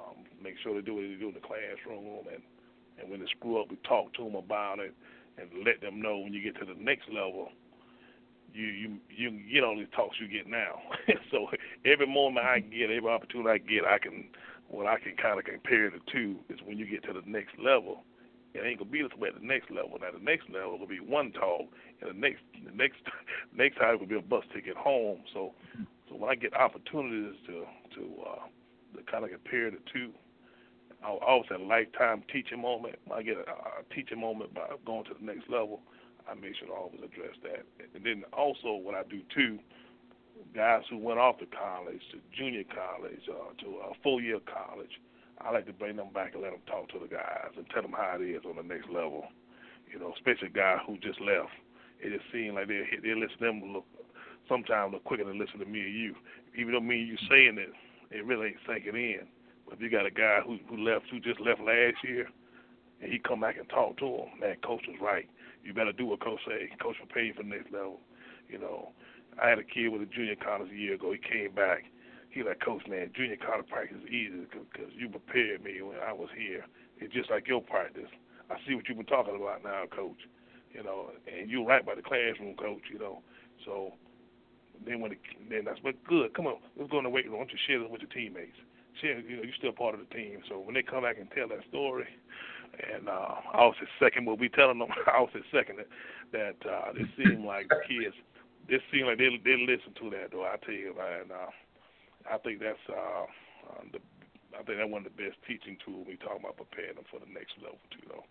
make sure they do what they do in the classroom, and, and when they screw up, we talk to them about it and let them know when you get to the next level, you you you can get all these talks you get now. So every moment I get, every opportunity I get, I can, what I can kind of compare the two is when you get to the next level, it ain't gonna be this way at the next level. Now the next level will be one talk, and the next the next next time will be a bus ticket home. So so when I get opportunities to to uh, to kind of compare the two, I always have a lifetime teaching moment. When I get a, a teaching moment by going to the next level, I make sure to always address that. And then also what I do too, guys who went off to college, to junior college, uh, to a full-year college, I like to bring them back and let them talk to the guys and tell them how it is on the next level. You know, especially a guy who just left. It just seems like they they listen to them look, sometimes look quicker than listen to me and you. Even though me and you saying it, it really ain't sinking in. But if you got a guy who who left, who just left last year, and he come back and talk to him, man, coach was right. You better do what coach say. Coach will pay you for the next level. You know, I had a kid with a junior college a year ago. He came back. He like, Coach, man, junior college practice is easy because you prepared me when I was here. It's just like your practice. I see what you've been talking about now, Coach. You know, and you're right about the classroom, Coach. You know, so then when it, then that's but good. Come on, let's go in the weight room. Why don't you share this with your teammates? Share, you know, you're still part of the team. So when they come back and tell that story, and uh, I was his second, we'll be telling them. I was his second that, that uh, it seemed like the kids, it seemed like they they listen to that though. I tell you, man. Uh, I think that's uh, uh, the. I think that's one of the best teaching tools when we talk about preparing them for the next level too, though.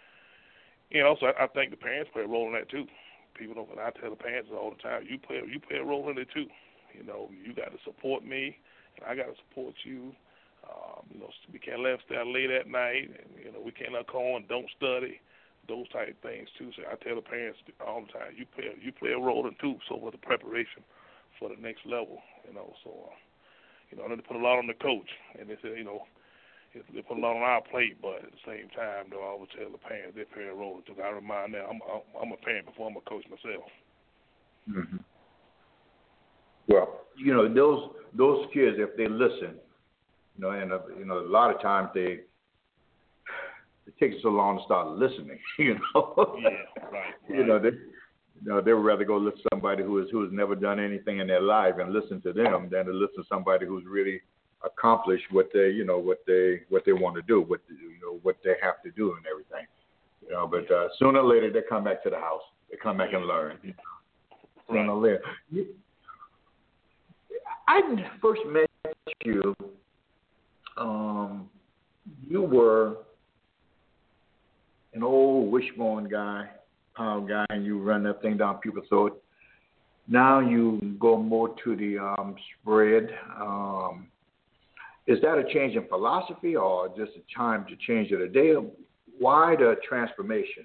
And also, I, I think the parents play a role in that too. People don't. I tell the parents all the time, you play you play a role in it too. You know, you got to support me, and I got to support you. Um, you know, we can't let them stay out late at night, and you know, we can't let them come and don't study. Those type of things too. So I tell the parents all the time, you play you play a role in too. So with the preparation for the next level, you know, so. Uh, You know, they put a lot on the coach, and they said, you know, they put a lot on our plate, but at the same time, though, I always tell the parents they play a role too. I remind them, I'm, I'm a parent before I'm a coach myself. Mm-hmm. Well, you know, those those kids, if they listen, you know, and uh, you know, a lot of times they it takes so long to start listening. You know, yeah, right, right. You know, they. You know, they would rather go listen to somebody who is who has never done anything in their life and listen to them than to listen to somebody who's really accomplished what they, you know, what they what they want to do, what you know, what they have to do and everything. You know, but uh, sooner or later they come back to the house. They come back and learn. You know, right. Sooner or later. I first met you. Um, you were an old wishbone guy. Pound guy, and you run that thing down people's throat. Now you go more to the um, spread. Um, is that a change in philosophy or just a time to change of the day? Why the transformation?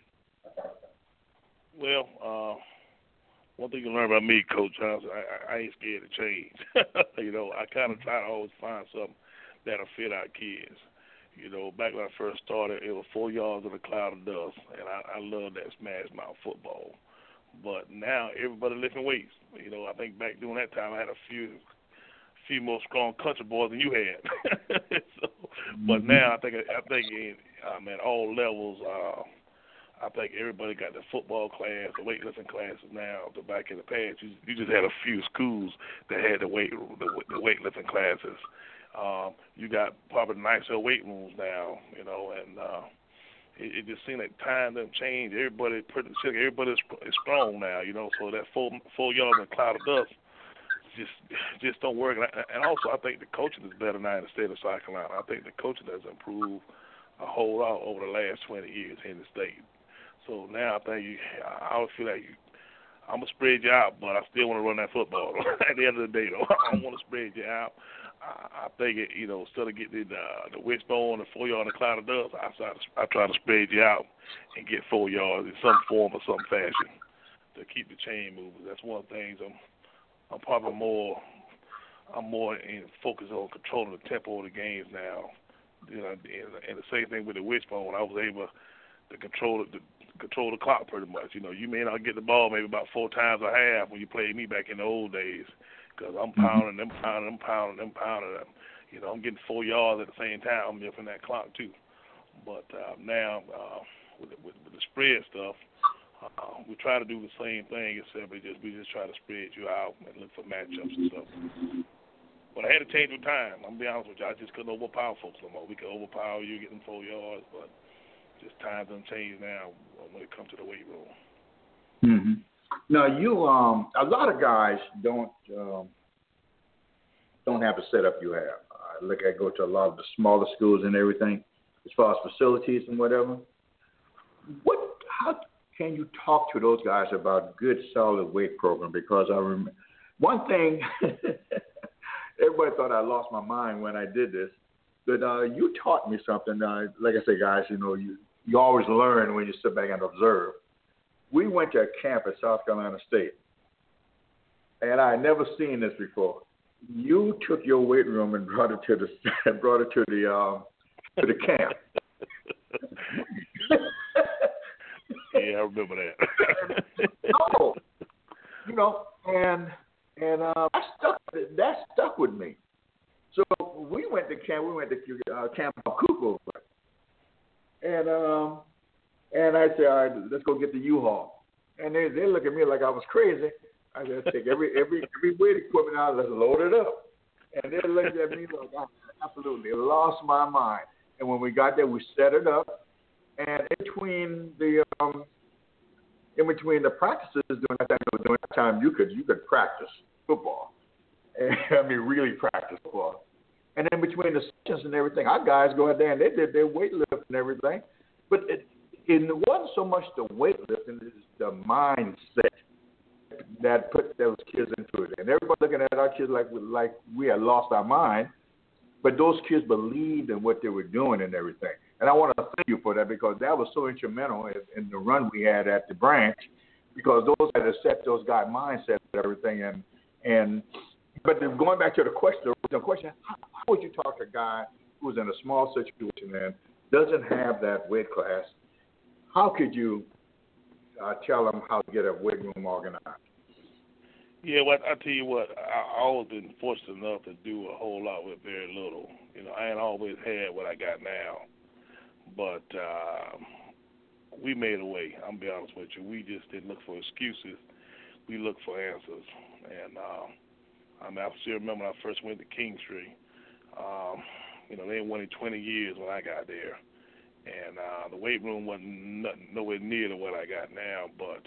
Well, uh, one thing you learn about me, Coach Johnson, I, I ain't scared to change. You know, I kind of try to always find something that'll fit our kids. You know, back when I first started, it was four yards in a cloud of dust, and I, I love that smash mouth football. But now everybody lifting weights. You know, I think back during that time I had a few few more strong country boys than you had. So, but now I think I think in, um, at all levels, uh, I think everybody got the football class, the weightlifting classes now. The back in the past, you, you just had a few schools that had the weight the, the weightlifting classes. Um, you got probably nicer weight rooms now, you know, and uh, it, it just seems like time doesn't change. Everybody, pretty everybody is strong now, you know. So that four four yards in a cloud of dust just just don't work. And, I, and also, I think the coaching is better now in the state of South Carolina. I think the coaching has improved a whole lot over the last twenty years in the state. So now I think you, I always feel like you. I'm gonna spread you out, but I still want to run that football. At the end of the day, though, I don't want to spread you out. I think it, you know, instead of getting the, the wishbone and four yards in a cloud of dust, I try, to, I try to spread you out and get four yards in some form or some fashion to keep the chain moving. That's one of the things I'm, I'm probably more, I'm more in focus on controlling the tempo of the games now. You know, and, and the same thing with the wishbone, I was able to control the control the clock pretty much. You know, you may not get the ball maybe about four times a half when you played me back in the old days. Because I'm pounding them, pounding them, pounding them, pounding them. You know, I'm getting four yards at the same time. I'm milking that clock too. But uh, now uh, with, the, with, with the spread stuff, uh, we try to do the same thing, except we just we just try to spread you out and look for matchups and stuff. But I had to change with time. I'm gonna be honest with you. I just couldn't overpower folks no more. We could overpower you, getting four yards, but just times done changed now when it comes to the weight room. Mm-hmm. Now you, um, a lot of guys don't um, don't have the setup you have. I look, I go to a lot of the smaller schools and everything, as far as facilities and whatever. What? How can you talk to those guys about good, solid weight program? Because I remember one thing. Everybody thought I lost my mind when I did this, but uh, you taught me something. Uh, like I say, guys, you know, you you always learn when you sit back and observe. We went to a camp at South Carolina State, and I had never seen this before. You took your weight room and brought it to the brought it to the um, to the camp. Yeah, I remember that. No, you know, and and uh, that stuck that stuck with me. So we went to camp. We went to uh, Camp Kuko, and um, and I said, all right, let's go get the U-Haul. And they they look at me like I was crazy. I said, take every every every weight equipment out, let's load it up. And they looked at me like I absolutely lost my mind. And when we got there, we set it up. And in between the um, in between the practices during that time, during that time you could you could practice football. And, I mean, really practice football. And in between the sessions and everything, our guys go out there and they did their weightlifting and everything. But it, it wasn't so much the weightlifting, it's the mindset that put those kids into it. And everybody looking at our kids like like we had lost our mind, but those kids believed in what they were doing and everything. And I want to thank you for that, because that was so instrumental in, in the run we had at the branch, because those had to set those guys' mindset and everything. And and but then going back to the question, the question, how, how would you talk to a guy who's in a small situation and doesn't have that weight class? How could you uh, tell them how to get a weight room organized? Yeah, well, I tell you what, I always been fortunate enough to do a whole lot with very little. You know, I ain't always had what I got now, but uh, we made a way. I'm be honest with you. We just didn't look for excuses. We looked for answers. And uh, I mean, I still remember when I first went to Kingstree. Um, you know, they ain't won in twenty years when I got there. And uh, the weight room wasn't nothing, nowhere near to what I got now. But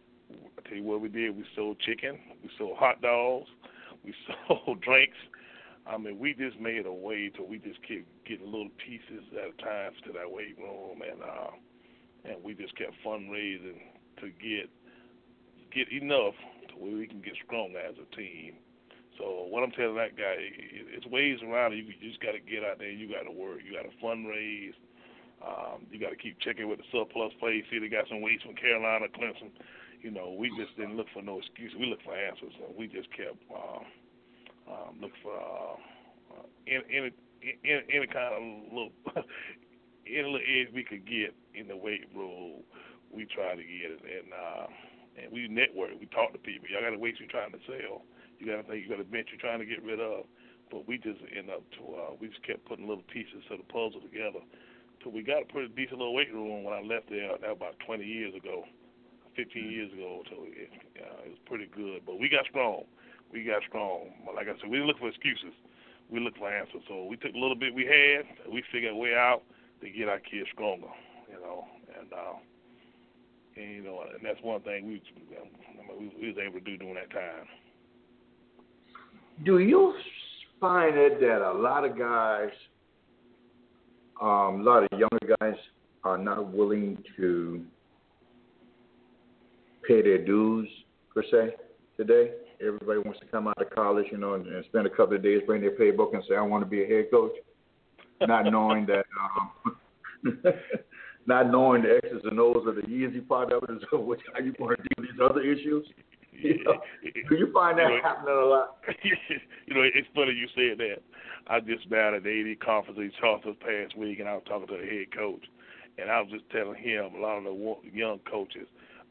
I tell you what we did. We sold chicken. We sold hot dogs. We sold drinks. I mean, we just made a way to we just kept getting little pieces at a time to that weight room. And uh, and we just kept fundraising to get get enough to where we can get stronger as a team. So what I'm telling that guy, it's ways around it. You just got to get out there. You got to work. You got to fundraise. Um, you got to keep checking with the surplus place. See, they got some weights from Carolina, Clemson. You know, we just didn't look for no excuses. We looked for answers. So we just kept um, um, looking for uh, uh, any, any, any, any kind of little, any little edge we could get in the weight room. We try to get it. And, uh, and we network. We talk to people. Y'all got a weights you're trying to sell. You got a thing. You got a bench you're trying to get rid of. But we just end up to, uh, we just kept putting little pieces of the puzzle together. So we got a pretty decent little weight room when I left there. That was about twenty years ago, fifteen years ago. So it, uh, it was pretty good. But we got strong. We got strong. Like I said, we didn't look for excuses. We looked for answers. So we took a little bit we had. We figured a way out to get our kids stronger, you know. And, uh, and you know, and that's one thing we, I mean, we, we was able to do during that time. Do you find it that a lot of guys, um, a lot of younger guys are not willing to pay their dues, per se, today? Everybody wants to come out of college, you know, and, and spend a couple of days, bring their paybook and say, I want to be a head coach, not knowing that, um, not knowing the X's and O's are the easy part of it, is which how you want to deal with these other issues. You know? Do you find that you know, happening a lot? You know, it's funny you said that. I just been at the A D conference in Charleston this past week, and I was talking to the head coach, and I was just telling him a lot of the young coaches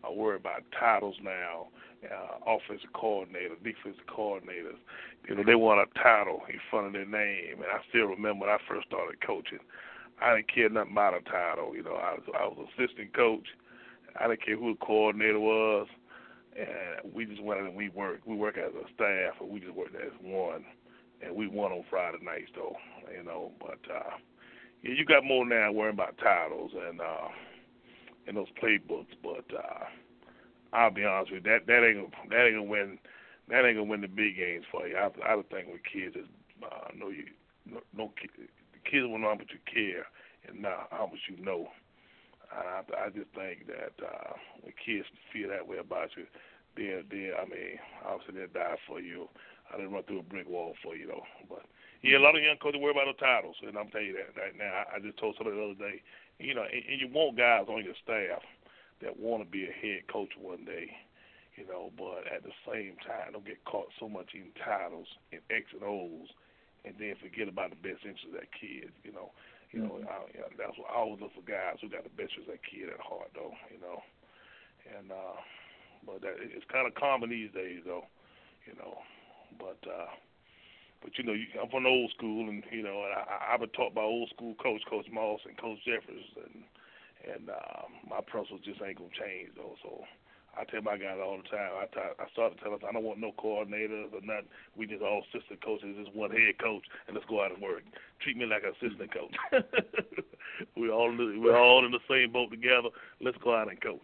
are worried about titles now. Uh, offensive coordinator, defensive coordinators, you know, they want a title in front of their name. And I still remember when I first started coaching, I didn't care nothing about a title. You know, I was I was assistant coach. I didn't care who the coordinator was, and we just went and we worked. We work as a staff, and we just worked as one. And we won on Friday nights, though. You know, but uh, yeah, you got more now worrying about titles and uh, and those playbooks, but. Uh, I'll be honest with you, that that ain't that ain't gonna win that ain't gonna win the big games for you. I I would think with kids is uh, know you no, no the kids will know how much you care and not how much you know. I I just think that uh, when kids feel that way about you, then then I mean obviously they'll die for you. I didn't run through a brick wall for you though. But yeah, a lot of young coaches worry about the titles, and I'm telling you that right now. I, I just told somebody the other day, you know, and, and you want guys on your staff that want to be a head coach one day, you know, but at the same time don't get caught so much in titles and X and O's and then forget about the best interests of that kid, you know. You know, I, you know that's what I always look for guys who got the best interests of that kid at heart, though, you know. And, uh, but that, it's kind of common these days, though, you know. But, uh, but you know, you, I'm from the old school, and, you know, and I, I've been taught by old school coach, Coach Moss and Coach Jeffers, and, And uh, my principles just ain't going to change, though. So I tell my guys all the time, I, t- I started telling them, I don't want no coordinators or nothing. We just all assistant coaches, just one head coach, and let's go out and work. Treat me like an assistant coach. we're, all in the, we're all in the same boat together. Let's go out and coach.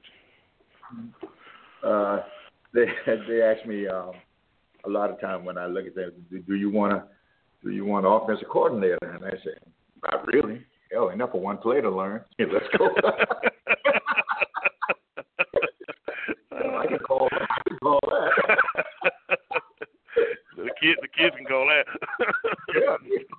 Uh, they they ask me um, a lot of time when I look at them, do, do you want to do you want an offensive coordinator? And I say, not really. Hell, enough for one play to learn. Yeah, let's go. I can call. I can call that. the kids, the kids can call that. Yeah.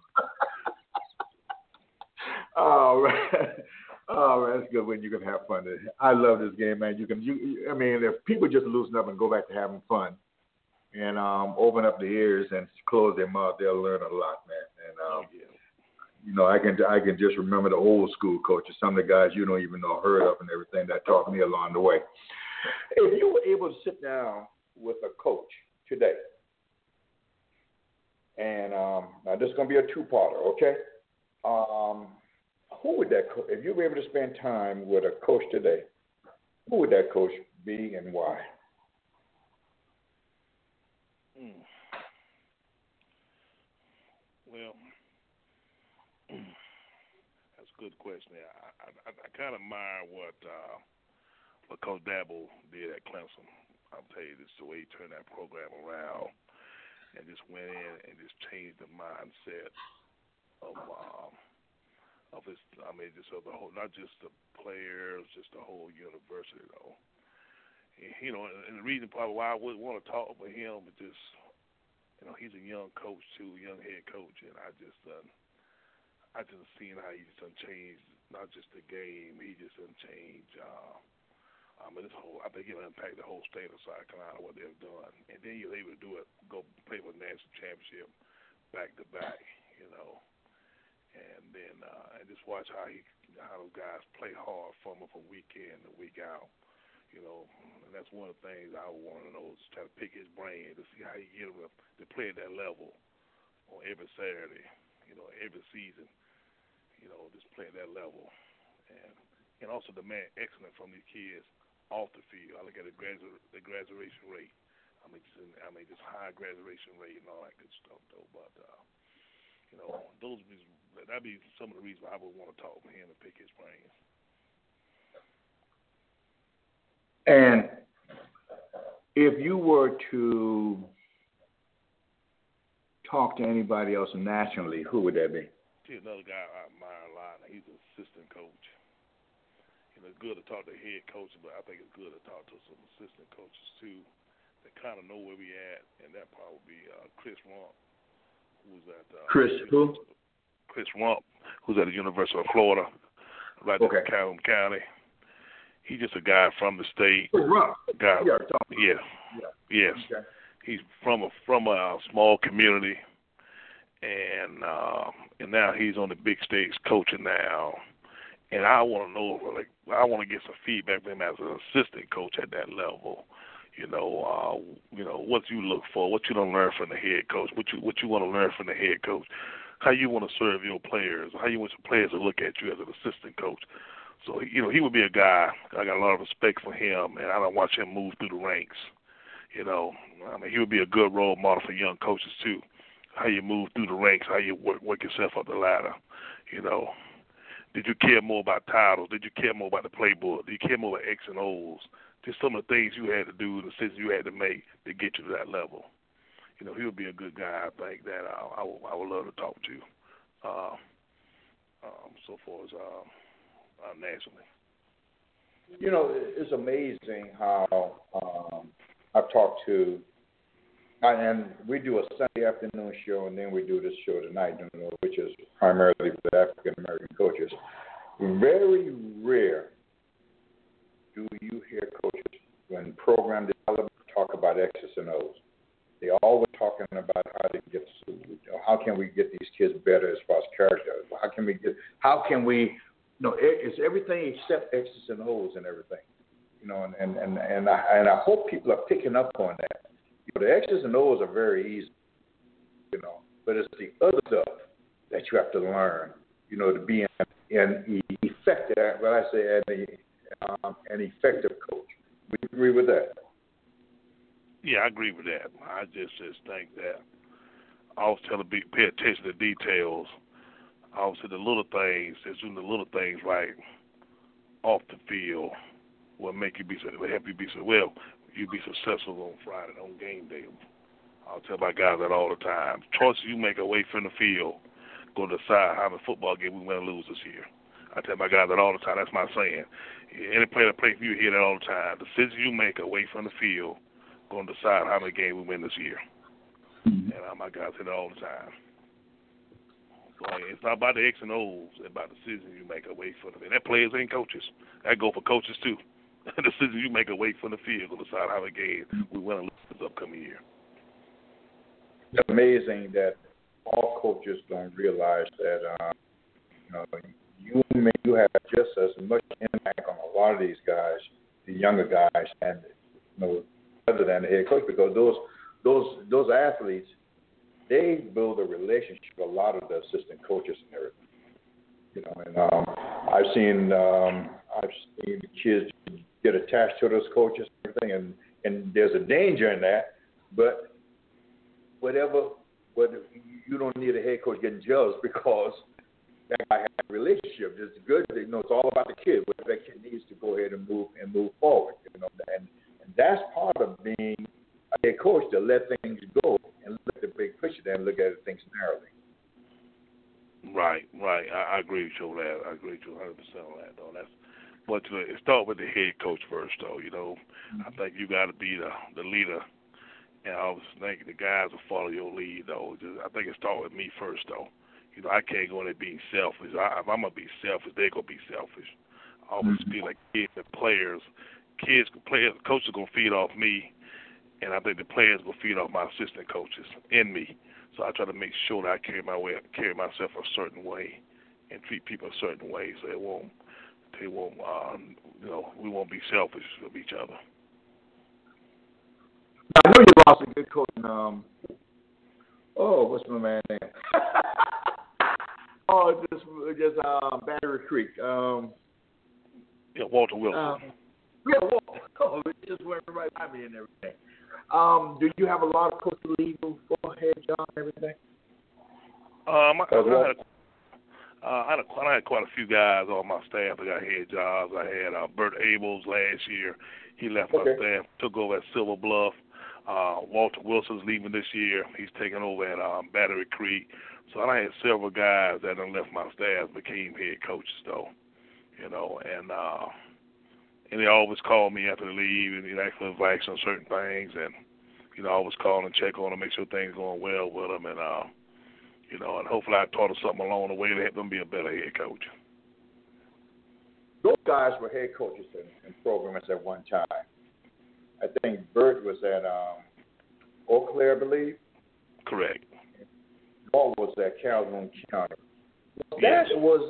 Oh man, oh man, it's good when you can have fun. I love this game, man. You can, you. I mean, if people just loosen up and go back to having fun, and um, open up their ears and close their mouth, they'll learn a lot, man. And um, oh, yeah. You know, I can I can just remember the old school coaches, some of the guys you don't even know heard of and everything that taught me along the way. If you were able to sit down with a coach today, and um, now this is going to be a two-parter, okay? Um, who would that coach, if you were able to spend time with a coach today, who would that coach be and why? Mm. Well, that's a good question. I I, I kind of admire what uh, what Coach Dabo did at Clemson. I'll tell you, this is the way he turned that program around and just went in and just changed the mindset of um, of his. I mean, just of the whole, not just the players, just the whole university, though. And, you know, and the reason probably why I wouldn't want to talk with him is just, you know, he's a young coach too, a young head coach, and I just done. I just seen how he just done changed not just the game, he just done changed. Uh, I mean, this whole I think he'll impact the whole state of South Carolina what they've done, and then you're able to do it, go play for the national championship back to back, you know, and then uh, and just watch how he how those guys play hard from him from week in to week out, you know, and that's one of the things I would want to know is try to pick his brain to see how he get him to play at that level on every Saturday, you know, every season. You know, just play at that level, and and also demand excellence from these kids off the field. I look at the gradu- the graduation rate. I mean, just, I mean, just high graduation rate and all that good stuff, though. But uh, you know, those be, that'd be some of the reasons I would want to talk to him and pick his brains. And if you were to talk to anybody else nationally, who would that be? Another guy I admire a lot. He's an assistant coach. You know, it's good to talk to head coaches, but I think it's good to talk to some assistant coaches too that kind of know where we at, and that probably be uh, Chris Rump, who's at uh, Chris who? Chris Rump, who's at the University of Florida, right okay. there in Calhoun County. He's just a guy from the state. Chris Rump. Guy, yeah, yeah, yeah, yes. Okay. He's from a from a small community. And uh, and now he's on the big stage coaching now, And I want to know, like, I want to get some feedback from him as an assistant coach at that level. You know, uh, you know what you look for, what you don't learn from the head coach, what you what you want to learn from the head coach, how you want to serve your players, how you want your players to look at you as an assistant coach. So, you know, he would be a guy. I got a lot of respect for him, and I don't watch him move through the ranks. You know, I mean, he would be a good role model for young coaches too. How you move through the ranks, how you work, work yourself up the ladder. You know, did you care more about titles? Did you care more about the playbook? Did you care more about X and O's? Just some of the things you had to do, the decisions you had to make to get you to that level. You know, he would be a good guy, I think, that I, I, would, I would love to talk to uh, um, so far as uh, uh, nationally. You know, it's amazing how um, I've talked to, and we do a Sunday afternoon show, and then we do this show tonight, which is primarily for African American coaches. Very rare do you hear coaches, when program development, talk about X's and O's. They're always talking about how to get, how can we get these kids better as far as character? How can we get, how can we, you know, it's everything except X's and O's and everything, you know, and and and and I, and I hope people are picking up on that. You know, the X's and O's are very easy, you know, but it's the other stuff that you have to learn, you know, to be an, an effective, what I say, an, um, an effective coach. Would you agree with that? Yeah, I agree with that. I just, just think that I always tell them to pay attention to details. I always say the little things, just doing the little things right off the field will make you be, will help you be so well. You be successful on Friday on game day. I'll tell my guys that all the time. Choices you make away from the field going to decide how the football game we win or lose this year. I tell my guys that all the time. That's my saying. Any player that plays for you hear that all the time. Decisions you make away from the field going to decide how many games we win this year. Mm-hmm. And uh, my guys say that all the time. So it's not about the X and O's. It's about decisions you make away from the field. That players ain't coaches. That go for coaches too. Decisions you make away from the field will decide how many games we win or lose this upcoming year. It's amazing that all coaches don't realize that uh, you know, you may you have just as much impact on a lot of these guys, the younger guys, and you know, other than the head coach, because those those those athletes, they build a relationship with a lot of the assistant coaches and everything. You know, and um, I've seen um, I've seen kids get attached to those coaches and everything, and, and there's a danger in that. But whatever, whether you don't need a head coach getting jealous because that guy has a relationship. It's good. You know, it's all about the kid. What that kid needs to go ahead and move and move forward. You know, and and that's part of being a head coach, to let things go and look at the big picture and look at things narrowly. Right, right. I, I agree with you on that. I agree with you one hundred percent on that, though. That's, but to, it start with the head coach first, though. You know, mm-hmm. I think you got to be the the leader, and I was thinking the guys will follow your lead, though. Just, I think it start with me first, though. You know, I can't go in there being selfish. I, if I'm gonna be selfish, they're gonna be selfish. I always mm-hmm. feel like kids and players, kids, players, coaches are gonna feed off me, and I think the players will feed off my assistant coaches in me. So I try to make sure that I carry my way, carry myself a certain way, and treat people a certain way, so it won't, they won't, um, you know, we won't be selfish with each other. I know you lost a good coach. Um, oh, what's my man's name? oh, just just um, Battery Creek. Um, yeah, Walter Wilson. Um, yeah, Walter. Oh, it just went right by me and everything. Um, do you have a lot of coaches leaving for head job and everything? Um, I, I, had, uh, I, had a, I had quite a few guys on my staff that got head jobs. I had uh, Bert Abels last year. He left okay. my staff, took over at Silver Bluff. Uh, Walter Wilson's leaving this year. He's taking over at um, Battery Creek. So I had several guys that done left my staff, became head coaches, though. You know, and uh, and they always call me after they leave and they ask for advice on certain things, and you know, I always call and check on them, make sure things going well with them, and uh, you know, and hopefully I taught them something along the way to help them be a better head coach. Those guys were head coaches in, in programs at one time. I think Bert was at um, Eau Claire, I believe. Correct. Paul was at Calhoun County. Yes. That was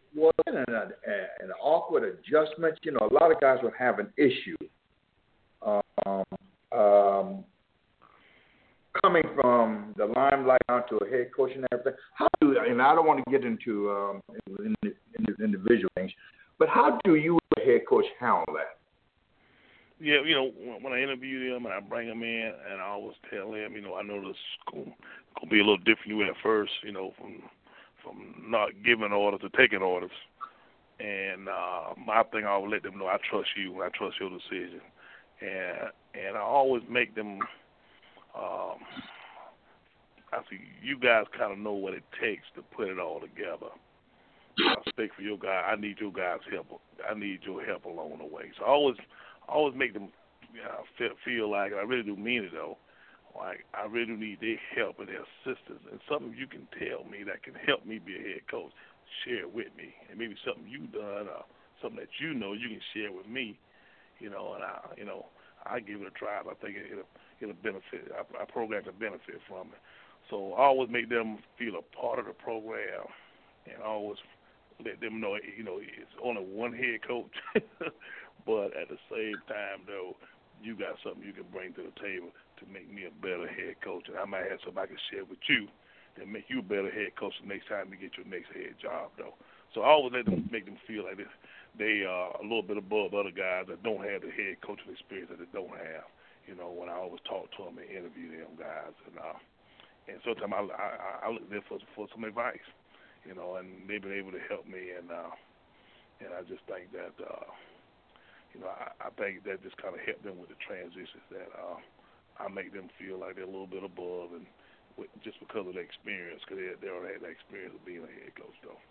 was it an, an awkward adjustment? You know, a lot of guys would have an issue um, um, coming from the limelight onto a head coach and everything. How do, and I don't want to get into um, in, in, in individual things, but how do you, as a head coach, handle that? Yeah, you know, when I interview them and I bring them in, and I always tell them, you know, I know this is going to be a little different you at first, you know, from from not giving orders to taking orders. And uh, my thing, I will let them know I trust you, I trust your decision. And and I always make them, um, I see you guys kind of know what it takes to put it all together. I speak for your guy. I need your guys' help. I need your help along the way. So I always, I always make them you know, feel, feel like, I really do mean it though, like I really do need their help and their assistance. And something you can tell me that can help me be a head coach, share it with me. And maybe something you've done or something that you know you can share with me, you know, and I, you know, I give it a try. I think it, it'll, it'll benefit, our, our program can benefit from it. So I always make them feel a part of the program, and I always let them know, you know, it's only one head coach, but at the same time, though, you got something you can bring to the table to make me a better head coach, and I might have something I can share with you that make you a better head coach the next time you get your next head job, though. So I always let them make them feel like this. They are a little bit above other guys that don't have the head coaching experience that they don't have. You know, when I always talk to them and interview them guys, and uh, and sometimes I, I, I look there for for some advice, you know, and they've been able to help me, and uh, and I just think that uh, you know I, I think that just kind of helped them with the transitions that uh, I make them feel like they're a little bit above, and with, just because of the experience, because they, they already had the experience of being a head coach, though.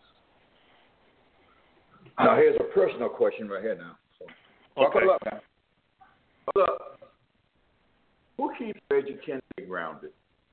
Now, here's a personal question right here now. So, okay. Buckle up now. Buckle up. Who keeps Reggie Kennedy grounded?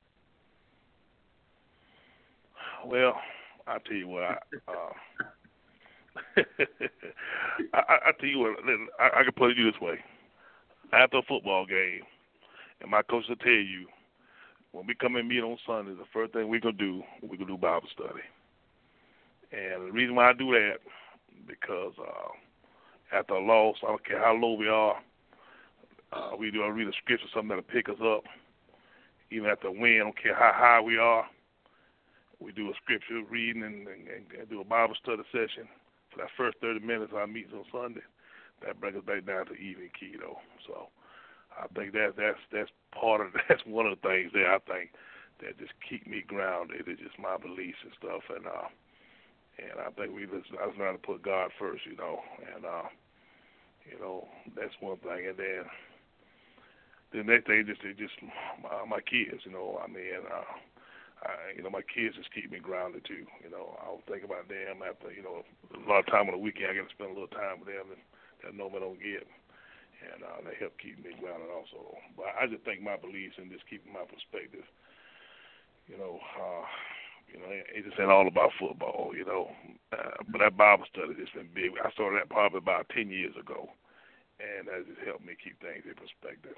Well, I'll tell you what. I, uh, I, I, I tell you what. I, I can put it this way. After a football game, and my coach will tell you, when we come and meet on Sunday, the first thing we're going to do, we're going to do Bible study. And the reason why I do that, because uh, after a loss, I don't care how low we are, uh, we do I read a scripture, something that'll pick us up. Even after a win, I don't care how high we are, we do a scripture reading and, and, and do a Bible study session for that first thirty minutes of our meetings on Sunday. That brings us back down to even key, though. So I think that that's that's part of that's one of the things there. I think that just keep me grounded. It's just my beliefs and stuff, and uh, and I think we just I just learned to put God first, you know, and uh, you know that's one thing. And then the next thing just just my, my kids, you know, I mean, uh, I, you know, my kids just keep me grounded too. You know, I'll think about them after, you know, a lot of time on the weekend. I get to spend a little time with them, and that normally don't get. And uh, they help keep me grounded also. But I just think my beliefs and just keeping my perspective, you know, uh, you know, it just ain't all about football, you know. Uh, but that Bible study has been big. I started that probably about ten years ago, and that just helped me keep things in perspective.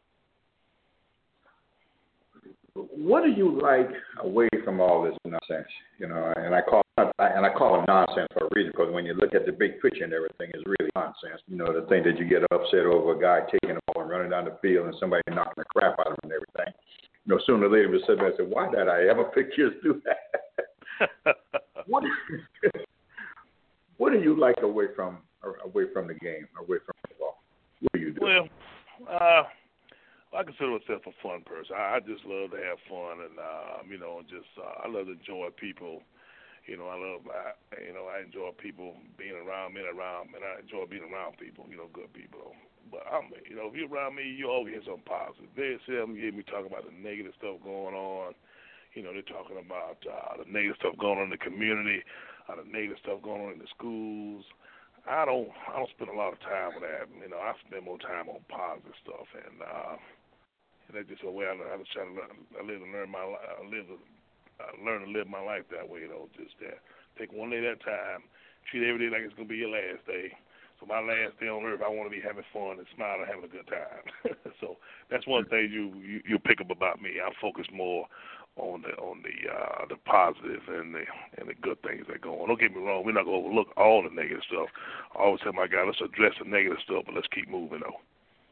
What do you like away from all this nonsense? You know, and I call and I call it nonsense for a reason, because when you look at the big picture and everything, it's really nonsense. You know, the thing that you get upset over a guy taking the ball and running down the field and somebody knocking the crap out of him and everything. You know, sooner or later we'll sit there and say, why did I ever pick kids to do that? what, what do you like away from away from the game, away from football? What do you do? Well, uh, I consider myself a fun person. I, I just love to have fun, and uh, you know, just uh, I love to enjoy people. You know, I love, I, you know, I enjoy people being around me and around, and I enjoy being around people. You know, good people. But I'm, you know, if you're around me, you always hear something positive. Very seldom you hear me talking about the negative stuff going on. You know, they're talking about uh, the negative stuff going on in the community, uh, the negative stuff going on in the schools. I don't, I don't spend a lot of time with that. You know, I spend more time on positive stuff, and uh, and that's just the way I, I was trying to learn. I live and learn my, I live, I learn to live my life that way. You know, just that, take one day at a time, treat every day like it's gonna be your last day. So my last day on earth, I want to be having fun and smiling and having a good time. So that's one thing you, you you pick up about me. I focus more on the on the uh, the positive and the and the good things that go on. Don't get me wrong, we're not gonna overlook all the negative stuff. I always tell my guy, let's address the negative stuff, but let's keep moving though.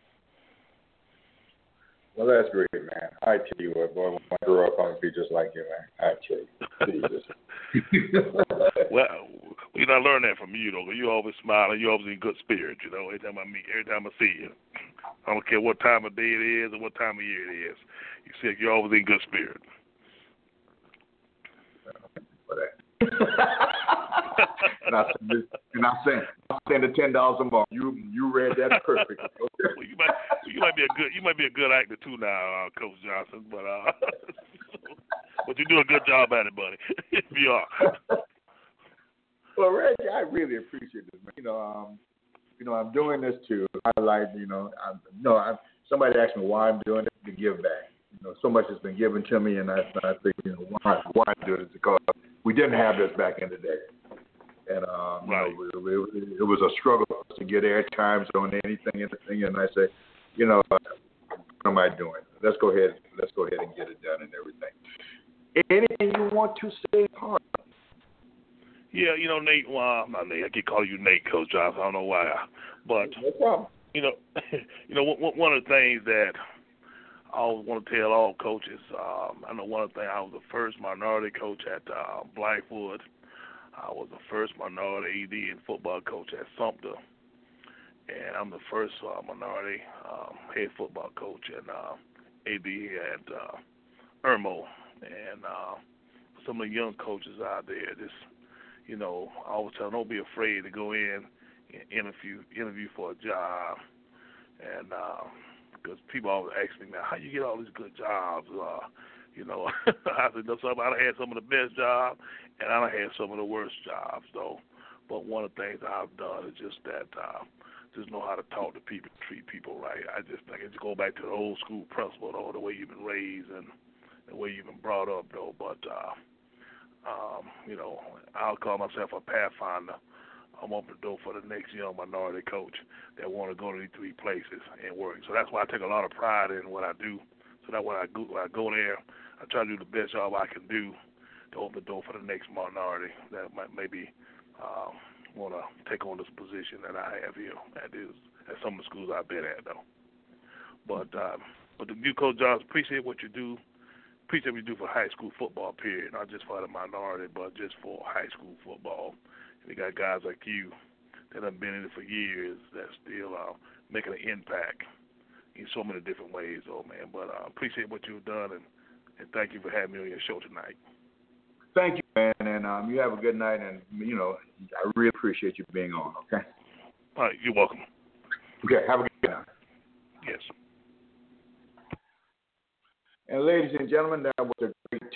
Well, that's great, man. I tell you what, boy, when I grow up, I'm gonna be just like you, man. I tell you, Jesus. Well, we not learn that from you, though. 'Cause you always smiling, you always in good spirits, you know. Every time I meet, every time I see you, I don't care what time of day it is or what time of year it is. You see, you're always in good spirit. For that. and I send, and I send, I send the ten dollars a month. You, you read that perfect. Okay. Well, you might, you might be a good, you might be a good actor too now, uh, Coach Johnson. But, uh, but you do a good job at it, buddy. You are. Well, Reggie, I really appreciate this, man. You know, um, you know, I'm doing this to highlight. You know, I, no, I, somebody asked me why I'm doing it to give back. You know, so much has been given to me, and I, I think, you know, why, why I do it is because we didn't have this back in the day. And, um, right. you know, it, it, it was a struggle to get air times on anything, anything. And I say, you know, what am I doing? Let's go ahead, let's go ahead and get it done and everything. Anything you want to say, Carl? Yeah, you know, Nate, well, not Nate, I keep calling you Nate, Coach Johnson. I don't know why. But, no problem. you know, you know, one of the things that I always want to tell all coaches, um, I know one of the things, I was the first minority coach at uh, Blackwood. I was the first minority A D and football coach at Sumter. And I'm the first uh, minority um, head football coach and uh, A D at uh, Irmo. And uh, some of the young coaches out there, just, you know, I always tell them, don't be afraid to go in and interview, interview for a job. And, uh, because people always ask me, man, how you get all these good jobs? Uh, you know, I said, no, so I done had some of the best jobs, and I done had some of the worst jobs, though. But one of the things I've done is just that, uh, just know how to talk to people, treat people right. I just think it's go back to the old school principle, though, the way you've been raised and the way you've been brought up, though. But, uh, um, you know, I'll call myself a pathfinder. I'm open the door for the next young minority coach that want to go to these three places and work. So that's why I take a lot of pride in what I do. So that when I go, when I go there, I try to do the best job I can do to open the door for the next minority that might maybe uh, want to take on this position that I have here at, this, at some of the schools I've been at, though. But um, but the new Coach Johnson, appreciate what you do. Appreciate what you do for high school football, period, not just for the minority, but just for high school football. They got guys like you that have been in it for years that still uh, making an impact in so many different ways, oh man. But I uh, appreciate what you've done, and, and thank you for having me on your show tonight. Thank you, man, and um, you have a good night, and, you know, I really appreciate you being on, okay? All right, you're welcome. Okay, have a good night. Yes. And ladies and gentlemen, that was a great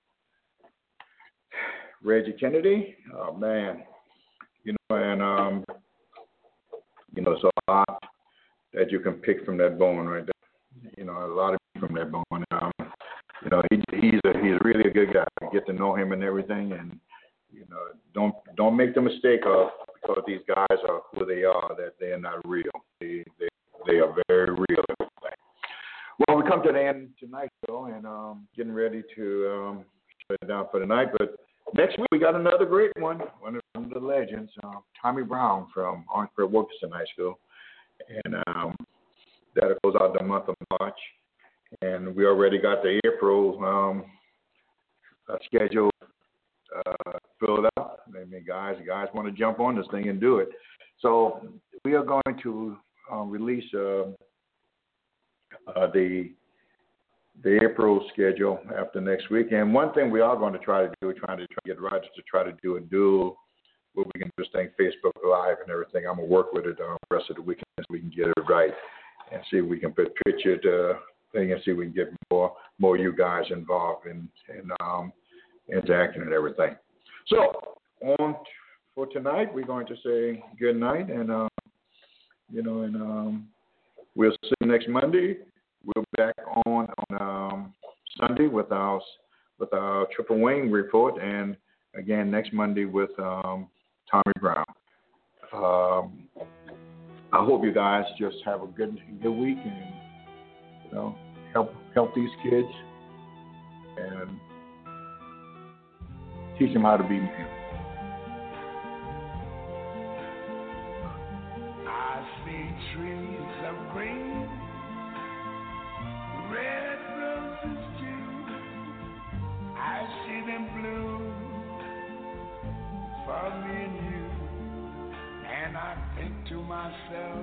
Reggie Kennedy. Oh, man. You know, and, um, you know, so a lot that you can pick from that bone right there. You know, a lot of from that bone. Um, you know, he, he's a, he's really a good guy. You get to know him and everything, and, you know, don't don't make the mistake of, because these guys are who they are, that they are not real. They, they, they are very real. Well, we come to the end tonight, though, and um, getting ready to um, shut it down for the night. But next week, we got another great one, one of the legends, uh, Tommy Brown from Orange Grove Wilkerson High School. And um, that goes out the month of March. And we already got the April um, uh, schedule uh, filled up. I mean, guys, guys want to jump on this thing and do it. So we are going to uh, release uh, uh, the the April schedule after next week. And one thing we are going to try to do, trying to try to get Rogers to try to do a dual where we can do this thing Facebook Live and everything. I'm going to work with it uh, the rest of the weekend so we can get it right and see if we can put picture the thing and see if we can get more more you guys involved in, in um, interacting and everything. So on for tonight, we're going to say good night, and um, you know, and um, we'll see you next Monday. We'll be back on on um, Sunday with our with our Triple Wing report, and again next Monday with um, Tommy Brown. Um, I hope you guys just have a good good week, and you know help help these kids and Teach them how to be men. I see trees of green, red roses too. I see them bloom for me and you. And I think to myself,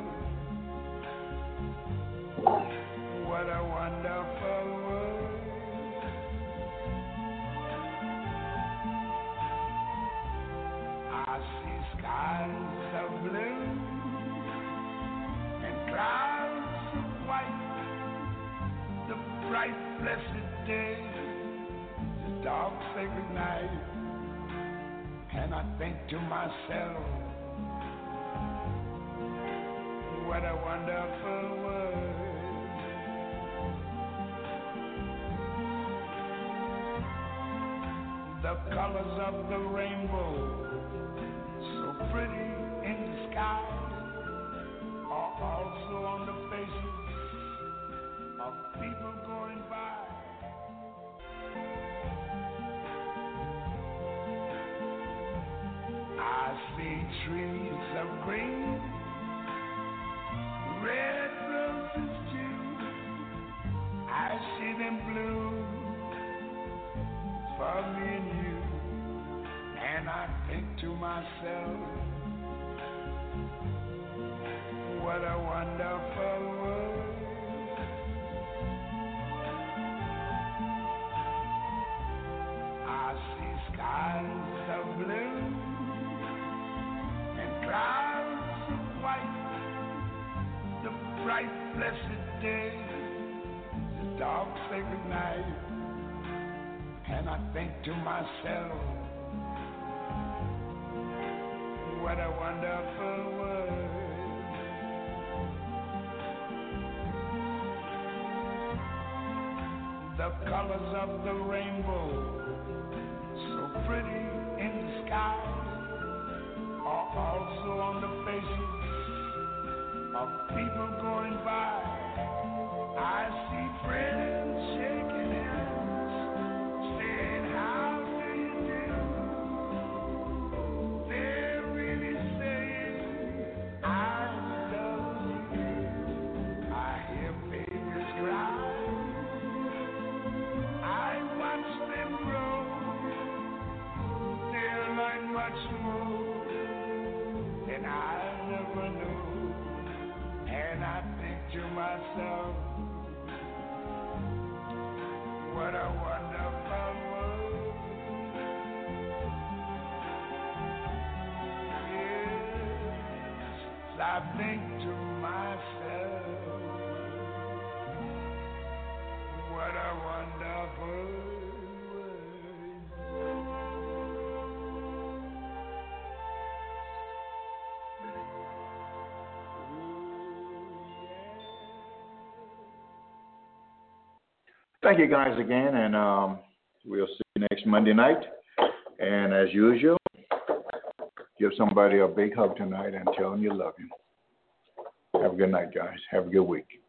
what a wonderful world. I see skies of blue and clouds of white, the bright blessed day, the dark sacred night. And I think to myself, what a wonderful world. The colors of the rainbow, so pretty in the sky, are also on the faces of people going by. I see trees of green, red roses too. I see them bloom for me and you. And I think to myself, what a wonderful world. I see skies of blue and clouds of white, the bright blessed day, the dark sacred night. And I think to myself, what a wonderful world. The colors of the rainbow, so pretty in the sky, are also on the faces of people going by. I see friends shaking hands, saying, how do you do? They're really saying, I love you. I hear babies cry. I watch them grow. They'll learn much more than I never knew. And I think to myself, what a wonderful world. Yes, I think to myself, what a wonderful world. Thank you guys again, and um, we'll see you next Monday night. And as usual, give somebody a big hug tonight and tell them you love them. Have a good night, guys. Have a good week.